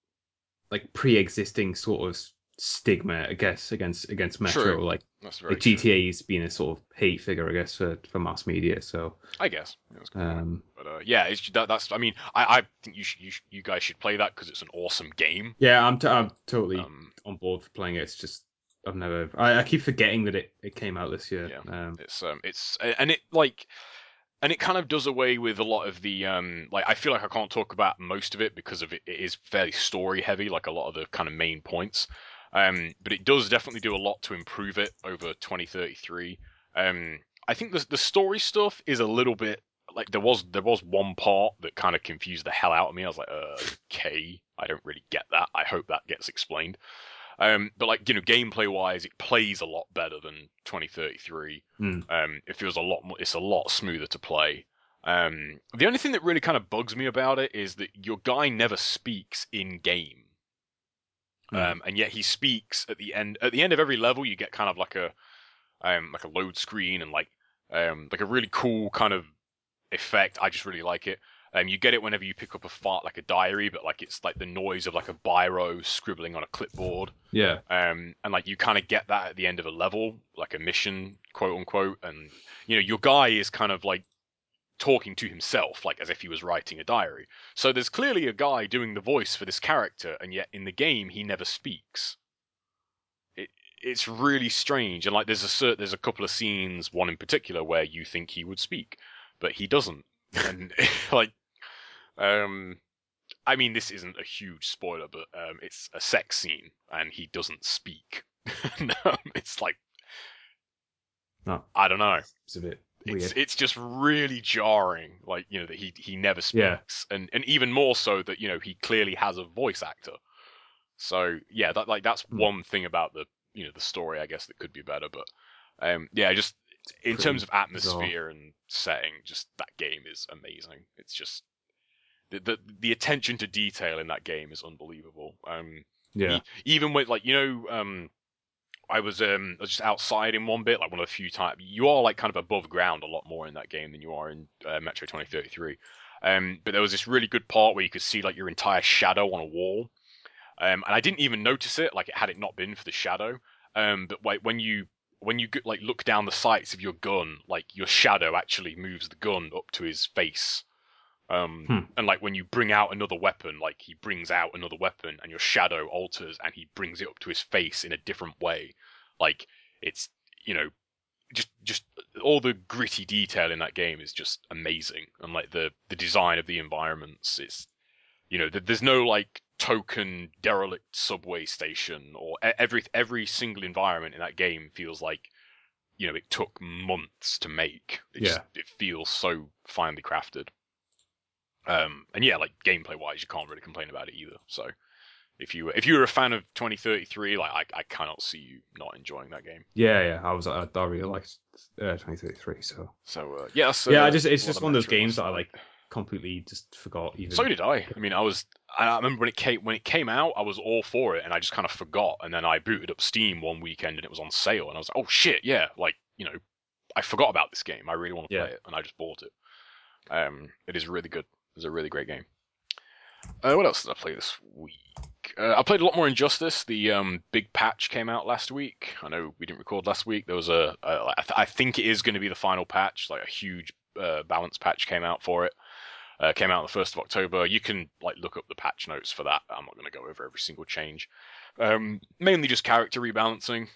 like pre-existing sort of stigma, I guess, against against true. Metro. Like That's like very true. G T A's been a sort of hate figure, I guess, for for mass media. So I guess yeah, that's a good point. um, But uh, yeah, it's, that, that's. I mean, I, I think you should, you, you guys should play that because it's an awesome game. yeah, I'm t- I'm totally Um, on board for playing it. It's just I've never I, I keep forgetting that it, it came out this year. yeah, Um, it's um, it's and it like and it kind of does away with a lot of the um like I feel like I can't talk about most of it because of it, it is fairly story heavy, like a lot of the kind of main points. Um, but it does definitely do a lot to improve it over twenty thirty-three. Um, I think the the story stuff is a little bit like there was there was one part that kind of confused the hell out of me. I was like, uh, okay, I don't really get that. I hope that gets explained. Um, but like you know, gameplay wise, it plays a lot better than twenty thirty-three. mm, Um, it feels a lot more. It's a lot smoother to play. Um, the only thing that really kind of bugs me about it is that your guy never speaks in game, mm, um, and yet he speaks at the end. At the end of every level, you get kind of like a um, like a load screen and like um, like a really cool kind of effect. I just really like it. Um, you get it whenever you pick up a fart like a diary, but like it's like the noise of like a biro scribbling on a clipboard. yeah, Um, and like you kind of get that at the end of a level, like a mission, quote unquote. And you know, your guy is kind of like talking to himself, like as if he was writing a diary. So there's clearly a guy doing the voice for this character, and yet in the game he never speaks. It it's really strange, and like there's a cert, there's a couple of scenes, one in particular where you think he would speak, but he doesn't. And like, um, I mean, this isn't a huge spoiler, but um, it's a sex scene, and he doesn't speak. No, it's like no, I don't know. it's a bit It's weird. it's just really jarring, like you know that he he never Yeah, speaks, and and even more so that you know he clearly has a voice actor. So yeah, that like that's mm, one thing about the you know the story I guess that could be better, but um yeah, just it's in terms pretty of bizarre. atmosphere and setting, just that game is amazing. It's just the the, the attention to detail in that game is unbelievable. Um, Yeah, e- even with like you know um I was um I was just outside in one bit, like one of the few times you are like kind of above ground a lot more in that game than you are in uh, Metro twenty thirty-three. Um, but there was this really good part where you could see like your entire shadow on a wall, um, and I didn't even notice it, like it had it not been for the shadow. Um, but like when you when you like look down the sights of your gun, like your shadow actually moves the gun up to his face. Um, hmm. and like when you bring out another weapon, like he brings out another weapon, and your shadow alters, and he brings it up to his face in a different way. Like it's you know just just all the gritty detail in that game is just amazing, and like the the design of the environments, it's you know there's no like token derelict subway station or e- every every single environment in that game feels like you know it took months to make. It just Yeah, it feels so finely crafted. Um, and yeah, like gameplay wise, you can't really complain about it either. So if you if you were a fan of twenty thirty-three, like I, I cannot see you not enjoying that game. yeah, yeah. I was I, I really liked uh, twenty thirty-three. So So uh, yeah, that's yeah, I uh, just it's one just of one of those Metro games Last that I Light. like completely just forgot So even. did I. I mean, I was I remember when it came when it came out, I was all for it, and I just kind of forgot. And then I booted up Steam one weekend, and it was on sale, and I was like, oh shit, yeah, like you know, I forgot about this game. I really want to Yeah, play it, and I just bought it. Um, it is really good. was a really great game. Uh, what else did I play this week? Uh, I played a lot more Injustice. The um, big patch came out last week. I know we didn't record last week. There was a, a I, th- I think it is going to be the final patch. Like a huge uh, balance patch came out for it. Uh, came out on the first of October. You can like look up the patch notes for that. I'm not going to go over every single change. Um, mainly just character rebalancing.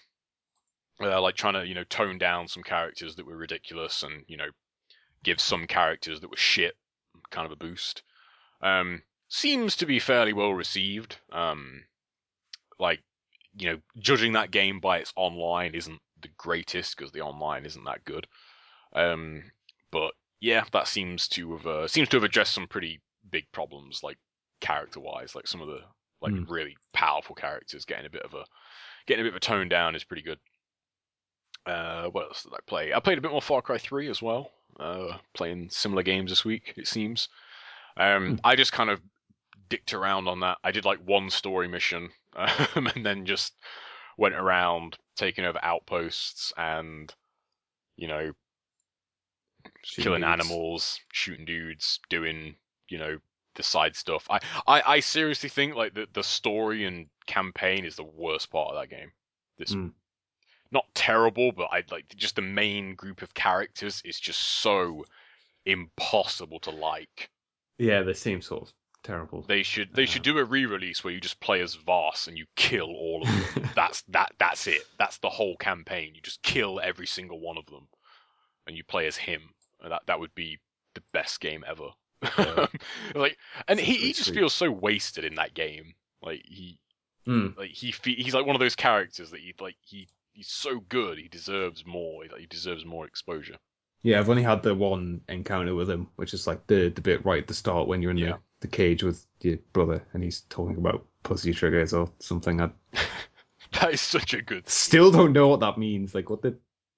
Uh, like trying to you know tone down some characters that were ridiculous and you know give some characters that were shit kind of a boost. Um, seems to be fairly well received. Um, like, you know, judging that game by its online isn't the greatest because the online isn't that good. Um, but yeah, that seems to have uh, seems to have addressed some pretty big problems, like character-wise. Like some of the like Mm. really powerful characters getting a bit of a getting a bit of a tone down is pretty good. Uh, what else did I play? I played a bit more Far Cry three as well. Uh, playing similar games this week, it seems. Um, Mm. I just kind of dicked around on that. I did like one story mission, um, and then just went around taking over outposts and you know Shooting killing dudes. animals, shooting dudes, doing you know the side stuff. I I, I seriously think like the the story and campaign is the worst part of that game. This Mm. not terrible, but I like just the main group of characters is just so impossible to like. Yeah, they seem sort of terrible. They should they should Uh, do a re-release where you just play as Voss and you kill all of them. That's that that's it. That's the whole campaign. You just kill every single one of them, and you play as him. And that that would be the best game ever. yeah, like, and he, sounds he really just sweet. feels so wasted in that game. Like he Mm. like he he's like one of those characters that he like he he's so good. He deserves more. He, like, he deserves more exposure. Yeah, I've only had the one encounter with him, which is like the the bit right at the start when you're in Yeah. the, the cage with your brother and he's talking about pussy triggers or something. I That is such a good scene. still don't know what that means. Like, what the?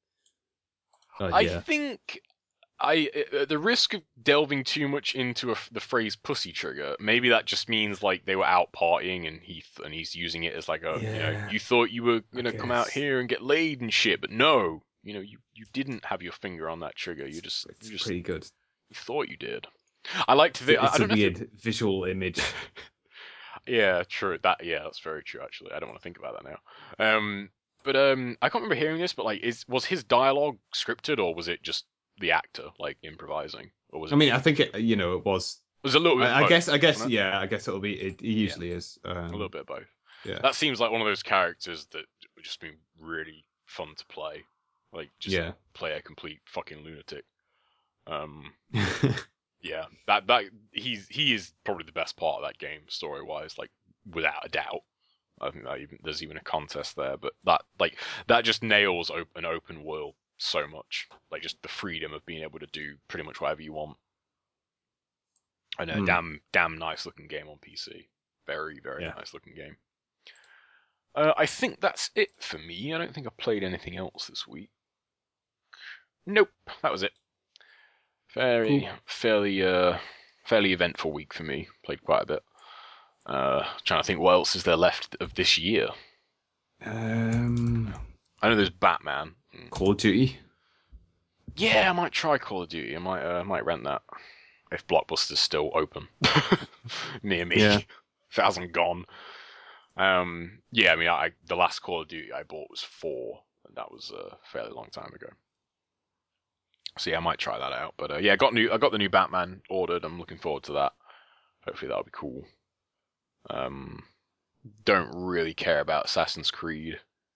Oh I yeah, think I at the risk of delving too much into a, the phrase "pussy trigger," maybe that just means like they were out partying and he th- and he's using it as like a you know yeah. you thought you were I gonna come out guess here and get laid and shit, but no, you know you you didn't have your finger on that trigger. You just it's you just pretty good. you thought you did. I like to It's a, think I, I it's a don't know if it. weird visual image. Yeah, true. That yeah, that's very true. Actually, I don't want to think about that now. Um, but um, I can't remember hearing this, but like, is was his dialogue scripted or was it just the actor like improvising, or was I it mean, I genuine? think it. You know, it was. It was a little bit of I, I both, guess. I guess. wasn't it? Yeah. I guess it'll be. It, it Yeah, usually is. a little Um. bit of both. Yeah. That seems like one of those characters that would just be really fun to play. Like, just Yeah. play a complete fucking lunatic. Um, yeah, that that he's he is probably the best part of that game story wise, like without a doubt. I think that even there's even a contest there, but that like that just nails op- an open world so much. Like just the freedom of being able to do pretty much whatever you want. And a Hmm. damn damn nice looking game on P C. Very very Yeah. nice looking game. Uh, I think that's it for me. I don't think I played anything else this week. Nope, that was it. Very Cool. fairly uh fairly eventful week for me. Played quite a bit. Uh, trying to think what else is there left of this year. Um. I know there's Batman. Call of Duty. Yeah, I might try Call of Duty. I might uh, might rent that if Blockbuster's still open near me. Yeah. If it hasn't gone. Um, yeah, I mean, I the last Call of Duty I bought was four, and that was a fairly long time ago. So yeah, I might try that out. But uh, yeah, I got new. I got the new Batman ordered. I'm looking forward to that. Hopefully that'll be cool. Um, don't really care about Assassin's Creed.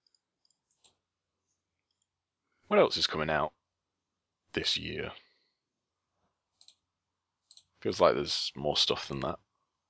What else is coming out this year? Feels like there's more stuff than that.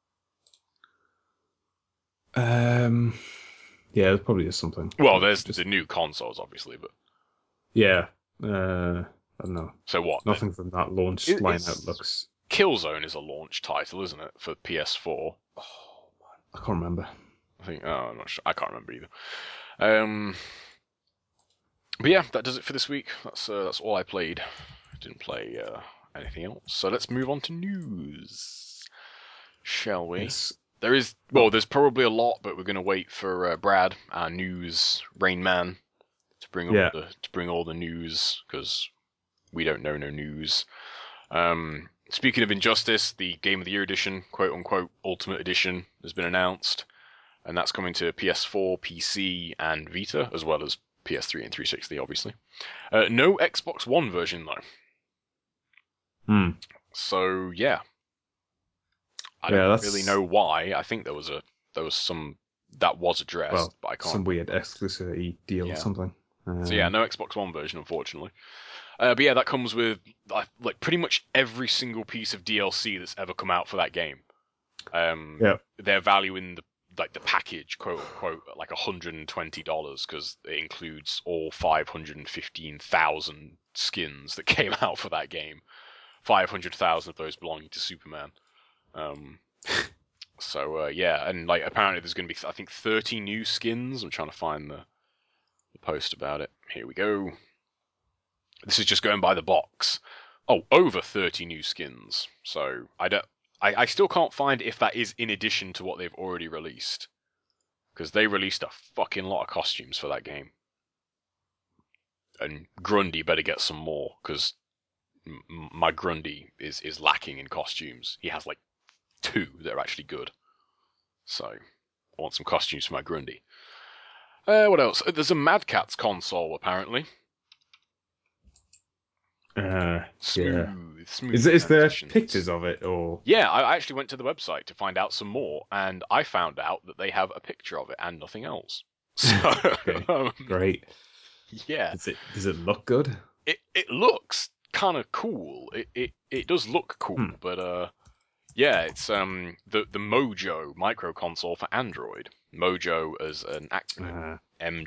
Um. Yeah. There probably is something. Well, But there's just. the new consoles, obviously, but Yeah. Uh. I don't know. so what? The, Nothing from that launch it, lineup it's looks. Killzone is a launch title, isn't it, for P S four? Oh man, I can't remember. I think. Oh, I'm not sure. I can't remember either. Um, but yeah, that does it for this week. That's uh, that's all I played. Didn't play uh, anything else. So let's move on to news, shall we? Yes. There is Oh. well, there's probably a lot, but we're gonna wait for uh, Brad, our news Rain Man, to bring all Yeah. the to bring all the news because we don't know no news. Um, speaking of Injustice, the Game of the Year edition, quote unquote, Ultimate Edition, has been announced, and that's coming to P S four, P C, and Vita, as well as P S three and three sixty, obviously. Uh, no Xbox One version though. Hmm. So yeah, I Yeah, don't that's really know why. I think there was a there was some that was addressed, well, but I can't some weird remember. exclusivity deal or Yeah. something. So yeah, Um, no Xbox One version, unfortunately. Uh, but yeah, that comes with like, like pretty much every single piece of D L C that's ever come out for that game. Um, yeah. they're valuing the like the package, quote unquote, at like one hundred twenty dollars because it includes all five hundred fifteen thousand skins that came out for that game. five hundred thousand of those belonging to Superman. Um, so uh, yeah, and like apparently there's going to be I think thirty new skins. I'm trying to find the, the post about it. Here we go. This is just going by the box. Oh, over thirty new skins. So I don't. I, I still can't find if that is in addition to what they've already released, because they released a fucking lot of costumes for that game. And Grundy better get some more, because m- my Grundy is is lacking in costumes. He has like two that are actually good. So I want some costumes for my Grundy. Uh, what else? There's a Mad Catz console apparently. Uh, yeah. Smooth, Is smooth is there transitions. pictures of it or? Yeah, I actually went to the website to find out some more, and I found out that they have a picture of it and nothing else. So, Okay, um, great. yeah, Does it does it look good? it it looks kind of cool. It, it it does look Hmm. cool, but uh, yeah, it's um the the Mojo micro console for Android. Mojo as an acronym, Uh,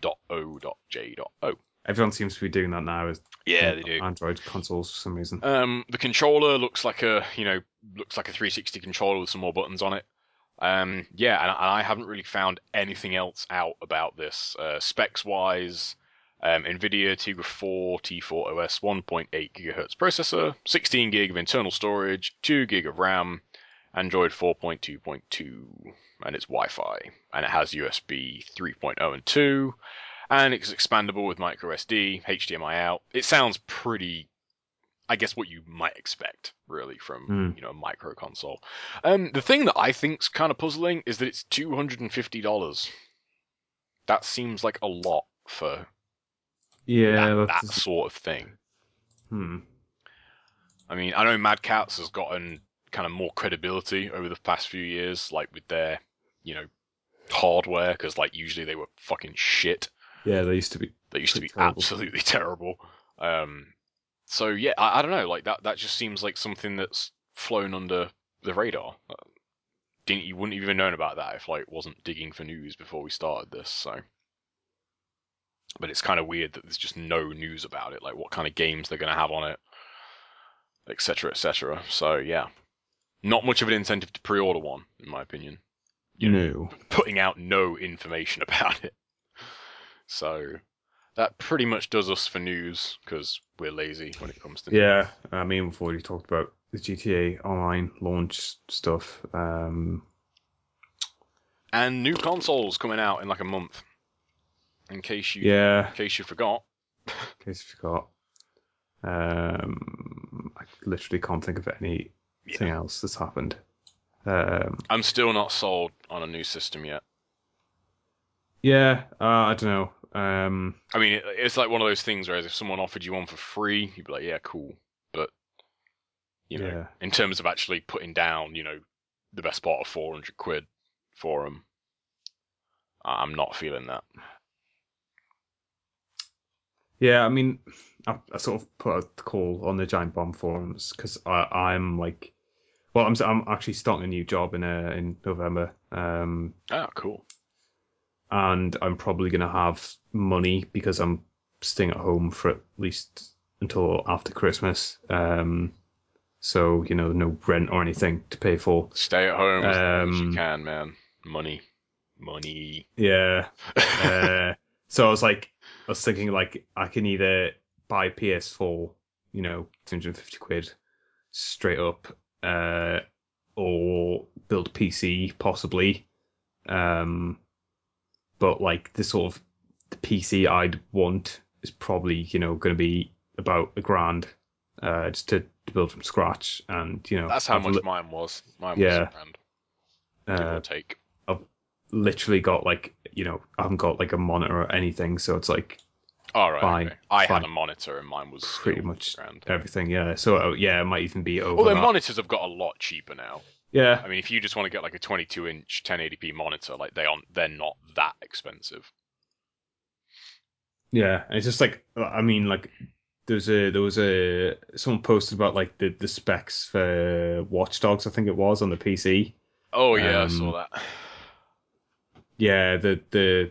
M.O.J.O. everyone seems to be doing that now. Is Yeah, uh, they do. Android consoles for some reason. Um, the controller looks like a you know looks like a three sixty controller with some more buttons on it. Um, yeah, and, and I haven't really found anything else out about this. Uh, specs wise, um, NVIDIA Tegra four T four O S one point eight gigahertz processor, sixteen gig of internal storage, two gig of RAM, Android four point two point two, and it's Wi-Fi, and it has U S B three point oh and two, and it's expandable with micro S D, H D M I out. It sounds pretty I guess what you might expect, really, from Hmm. you know a micro console. Um, the thing that I think's kind of puzzling is that it's two hundred and fifty dollars. That seems like a lot for that Yeah, that that's. sort of thing. Hmm. I mean, I know Mad Catz has gotten kind of more credibility over the past few years, like with their you know hardware, because like usually they were fucking shit. Yeah, they used to be They used to pretty be terrible. absolutely terrible. Um, so yeah, I, I don't know. Like that that just seems like something that's flown under the radar. Didn't you wouldn't even known about that if like wasn't digging for news before we started this. So, but it's kind of weird that there's just no news about it, like what kind of games they're going to have on it, et cetera, et cetera. So yeah, not much of an incentive to pre-order one, in my opinion. You know, No. putting out no information about it. So that pretty much does us for news because we're lazy when it comes to news. Yeah, I mean, we've already talked about the G T A Online launch stuff. Um, And new consoles coming out in like a month. In case you, yeah, in case you forgot. in case you forgot. Um, I literally can't think of anything Yeah, else that's happened. Um, I'm still not sold on a new system yet. yeah, uh, I don't know. Um, I mean, it, it's like one of those things where if someone offered you one for free, you'd be like, yeah, cool. But, you know, yeah, in terms of actually putting down, you know, the best part of four hundred quid for them, I'm not feeling that. yeah. I mean, I, I sort of put out the call on the Giant Bomb forums because I'm like, well, I'm I'm actually starting a new job in uh, in November. Um, Ah, cool. and I'm probably going to have money because I'm staying at home for at least until after Christmas. Um, so you know, no rent or anything to pay for. Stay at home as long as you Um, can, man. Money. Money. yeah. Uh, so I was like, I was thinking like I can either buy P S four, you know, two hundred fifty quid straight up, uh, or build a P C possibly. Um, but like the sort of the P C I'd want is probably you know going to be about a grand. uh, just to, to build from scratch. And you know, That's how I've much li- mine was. Mine was a yeah, grand, give or uh, take. I've literally got like you know, I haven't got like a monitor or anything, so it's like All right, buy okay. I had buy a monitor and mine was pretty still a much grand. everything. Yeah, so uh, yeah, it might even be over Although that. monitors have got a lot cheaper now. Yeah, I mean, if you just want to get like a twenty-two inch ten eighty p monitor, like they aren't, they're not that expensive. yeah. And it's just like I mean, like there's a there was a someone posted about like the the specs for Watch Dogs, I think it was on the P C. Oh yeah, I saw Um, that. yeah, the the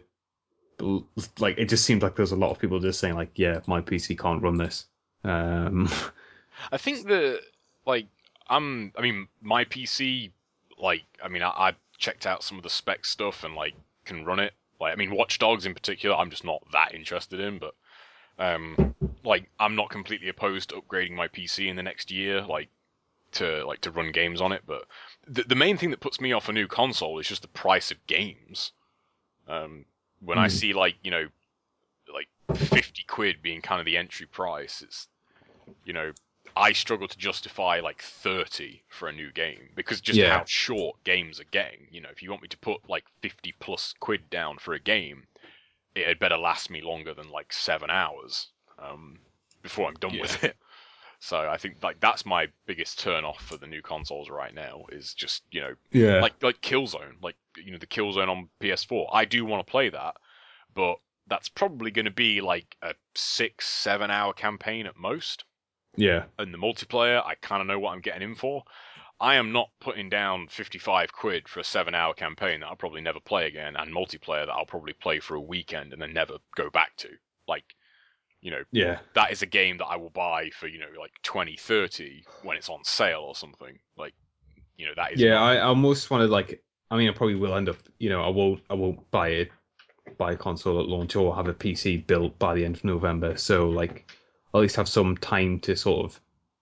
like it just seemed like there's a lot of people just saying like, yeah, my P C can't run this. Um, I think that like I'm, I mean, my P C, like, I mean, I, I checked out some of the spec stuff and like can run it. Like, I mean, Watch Dogs in particular, I'm just not that interested in, but um, like I'm not completely opposed to upgrading my P C in the next year, like to like to run games on it. But the the main thing that puts me off a new console is just the price of games. Um, when I mm, see like you know like fifty quid being kind of the entry price, it's you know I struggle to justify like thirty for a new game because just how yeah, short games are getting. You know, if you want me to put like fifty plus quid down for a game, it had better last me longer than like seven hours um, before I'm done yeah, with it. So I think like that's my biggest turn off for the new consoles right now is just you know yeah, like like Killzone, like you know the Killzone on P S four. I do want to play that, but that's probably going to be like a six seven hour campaign at most. yeah, And the multiplayer, I kind of know what I'm getting in for. I am not putting down fifty-five quid for a seven hour campaign that I'll probably never play again, and multiplayer that I'll probably play for a weekend and then never go back to. Like, you know, yeah, that is a game that I will buy for, you know, like twenty, thirty when it's on sale or something. Like, you know, that is yeah. not. I, I almost want to like. I mean, I probably will end up. You know, I won't. I won't buy it. Buy a console at launch or have a P C built by the end of November. So like, at least have some time to sort of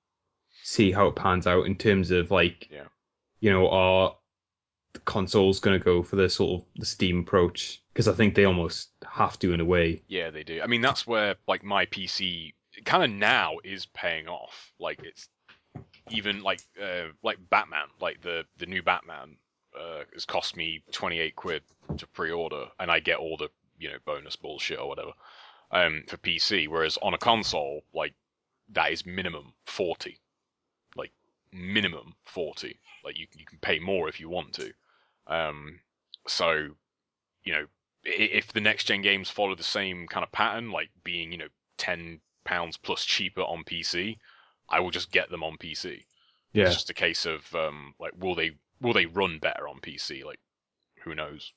see how it pans out in terms of like, Yeah. you know, are the consoles going to go for the sort of the Steam approach? Because I think they almost have to in a way. Yeah, they do. I mean, that's where, like, my P C kind of now is paying off. Like, it's even like, uh, like Batman, like the, the new Batman, uh, has cost me twenty-eight quid to pre order, and I get all the, you know, bonus bullshit or whatever, um, for P C. Whereas on a console, like, that is minimum forty. Like minimum forty. Like you you can pay more if you want to. Um, so you know if the next gen games follow the same kind of pattern, like being you know ten pounds plus cheaper on P C, I will just get them on P C. It's Yeah, just a case of um, like will they will they run better on P C? Like who knows?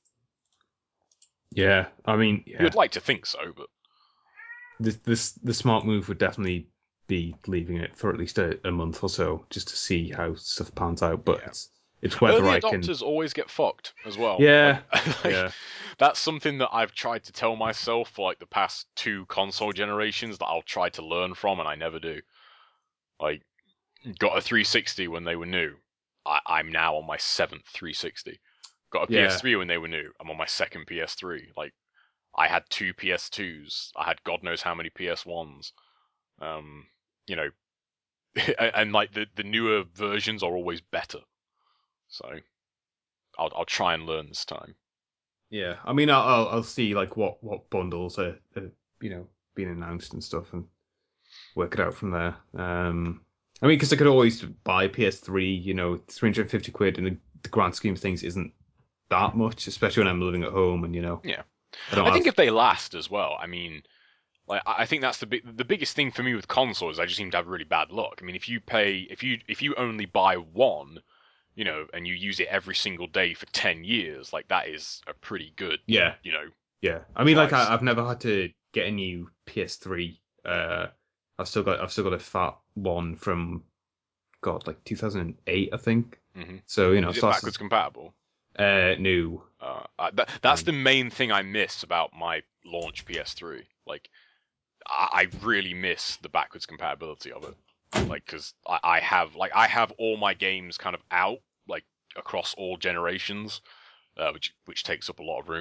yeah. I mean, You'd yeah. like to think so, but This this the smart move would definitely be leaving it for at least a, a month or so just to see how stuff pans out. But yeah. it's it's whether Early I can. adopters always get fucked as well. Like, Yeah, like yeah, that's something that I've tried to tell myself for like the past two console generations that I'll try to learn from, and I never do. Like, got a three sixty when they were new. I, I'm now on my seventh three sixty. Got a yeah, P S three when they were new. I'm on my second P S three. Like, I had two P S twos. I had God knows how many P S ones. Um, you know, and, and like the the newer versions are always better. So I'll I'll try and learn this time. yeah. I mean, I'll I'll I'll see like what what bundles are, are you know being announced and stuff and work it out from there. Um, I mean, because I could always buy P S three. You know, three hundred fifty quid in the, the grand scheme of things isn't that much, especially when I'm living at home and you know Yeah. I don't I think have. if they last as well, I mean, like I think that's the big, the biggest thing for me with consoles. I just seem to have really bad luck. I mean, if you pay, if you if you only buy one, you know, and you use it every single day for ten years, like that is a pretty good, Yeah, you know, yeah. I mean, like price. I, I've never had to get a new P S three. Uh, I've still got I've still got a fat one from God like two thousand eight, I think. Hmm. So you know, Is it so that's backwards compatible? uh new. Uh, I, that, that's Um, the main thing I miss about my launch P S three. Like, I, I really miss the backwards compatibility of it. Like, because I, I have like I have all my games kind of out like across all generations, uh, which which takes up a lot of room.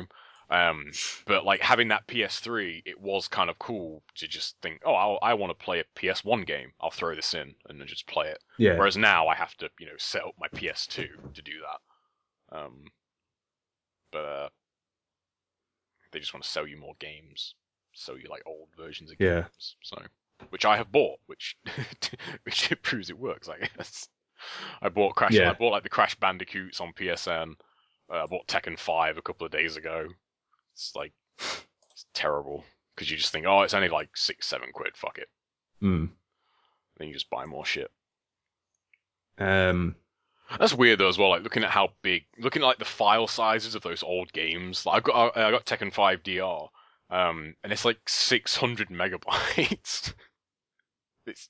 Um, but like having that P S three, it was kind of cool to just think, oh, I'll, I want to play a P S one game. I'll throw this in and then just play it. Yeah. Whereas now I have to, you know, set up my P S two to do that. Um, but uh, they just want to sell you more games, sell you like old versions of Yeah. games. So, which I have bought, which which it proves it works, I guess. I bought Crash. Yeah. I bought like the Crash Bandicoots on P S N. Uh, I bought Tekken five a couple of days ago. It's like it's terrible because you just think, oh, it's only like six, seven quid. Fuck it. Mm. Then you just buy more shit. Um. That's weird though as well. Like looking at how big, looking at like the file sizes of those old games. Like I got, I got Tekken five D R, um, and it's like six hundred megabytes. It's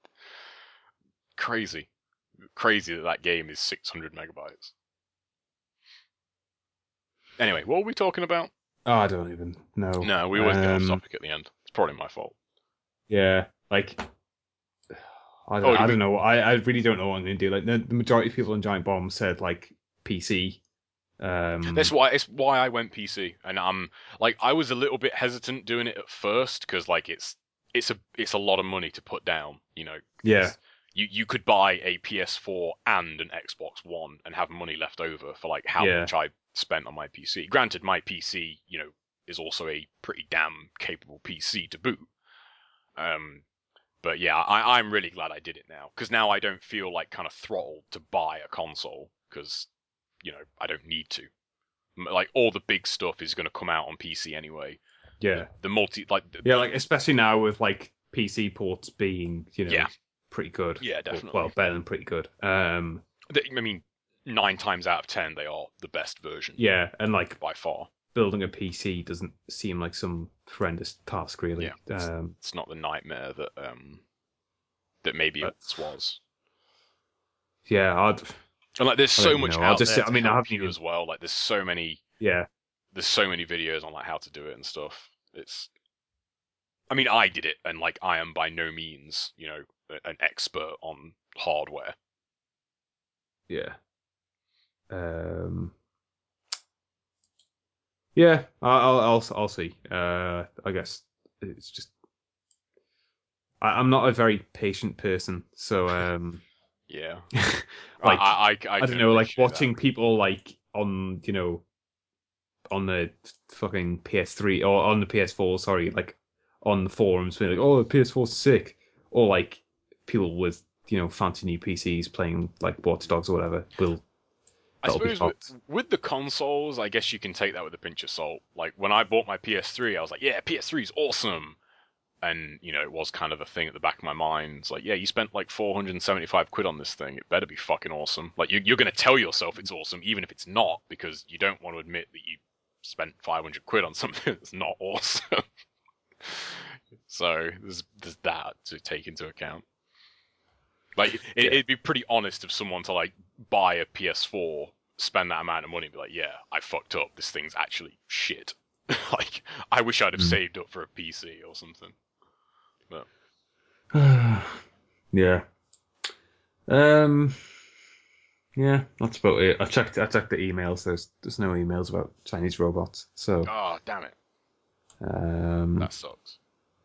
crazy, crazy that that game is six hundred megabytes. Anyway, what were we talking about? Oh, I don't even know. No, we always get off Um. topic at the end. It's probably my fault. Yeah. Like. I don't, Oh, I did we? don't know. I, I really don't know what I'm going to do. Like the, the majority of people in Giant Bomb said like P C. Um. That's why it's why I went P C, and I'm like I was a little bit hesitant doing it at first because like it's it's a it's a lot of money to put down. You know, Yeah. it's, you you could buy a P S four and an Xbox One and have money left over for like how Yeah. much I spent on my P C. Granted, my P C, you know, is also a pretty damn capable P C to boot. Um, but yeah, I, I'm really glad I did it now because now I don't feel like kind of throttled to buy a console because you know I don't need to. Like all the big stuff is going to come out on P C anyway. Yeah. The, the multi like the, Yeah. Like especially now with like P C ports being you know yeah pretty good. yeah Or, definitely. well, better than pretty good. Um. The, I mean, nine times out of ten they are the best version Yeah. And like by far. building a P C doesn't seem like some horrendous task, really. Yeah, it's, Um. it's not the nightmare that um that maybe it But once was. yeah, I'd. And like, there's I don't so even much know. I'll out just. there I to mean, I help haven't you even. as well. Like, there's so many, Yeah. there's so many videos on like how to do it and stuff. It's, I mean, I did it, and like, I am by no means, you know, an expert on hardware. Yeah. Um. Yeah. I- I'll. I'll. I'll see. Uh. I guess it's just. I, I'm not a very patient person, so um. Yeah, I, like I, I, I I don't can know, like appreciate that. watching people like on you know on the fucking P S three or on the P S four, sorry, like on the forums being like, oh, the P S four's sick, or like people with you know fancy new P Cs playing like Watch Dogs or whatever will I that'll be suppose with, fucked. with the consoles, I guess you can take that with a pinch of salt. Like when I bought my P S three, I was like, yeah, P S three is awesome. And, you know, it was kind of a thing at the back of my mind. It's like, yeah, you spent like four hundred seventy-five quid on this thing. It better be fucking awesome. Like, you, you're going to tell yourself it's awesome, even if it's not, because you don't want to admit that you spent five hundred quid on something that's not awesome. So there's, there's that to take into account. Like, it, Yeah. it'd be pretty honest of someone to, like, buy a P S four, spend that amount of money, and be like, yeah, I fucked up. This thing's actually shit. Like, I wish I'd have Mm. saved up for a P C or something. But yeah. Um. Yeah, that's about it. I checked. I checked the emails. There's there's no emails about Chinese robots. So oh, damn it. um, That sucks.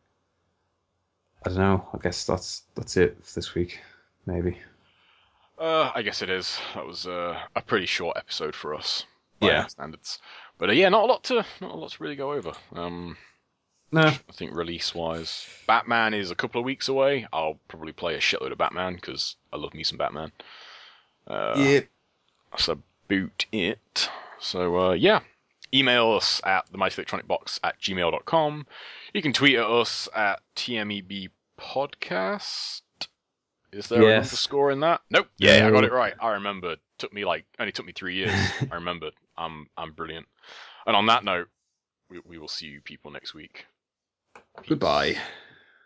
I don't know. I guess that's that's it for this week. Maybe. Uh, I guess it is. That was uh, a pretty short episode for us by Yeah. our standards. But uh, yeah, not a lot to not a lot to really go over. Um, No. I think release wise, Batman is a couple of weeks away. I'll probably play a shitload of Batman because I love me some Batman. Uh, Yeah. so boot it. So uh, yeah, email us at the mighty electronic box at gmail dot com. You can tweet at us at T M E B podcast. Is there an Yes. underscore in that? Nope. Yeah, I got it No. right. I remember. Took me like only took me three years. I remembered. I'm I'm brilliant. And on that note, we we will see you people next week. Peace. Goodbye.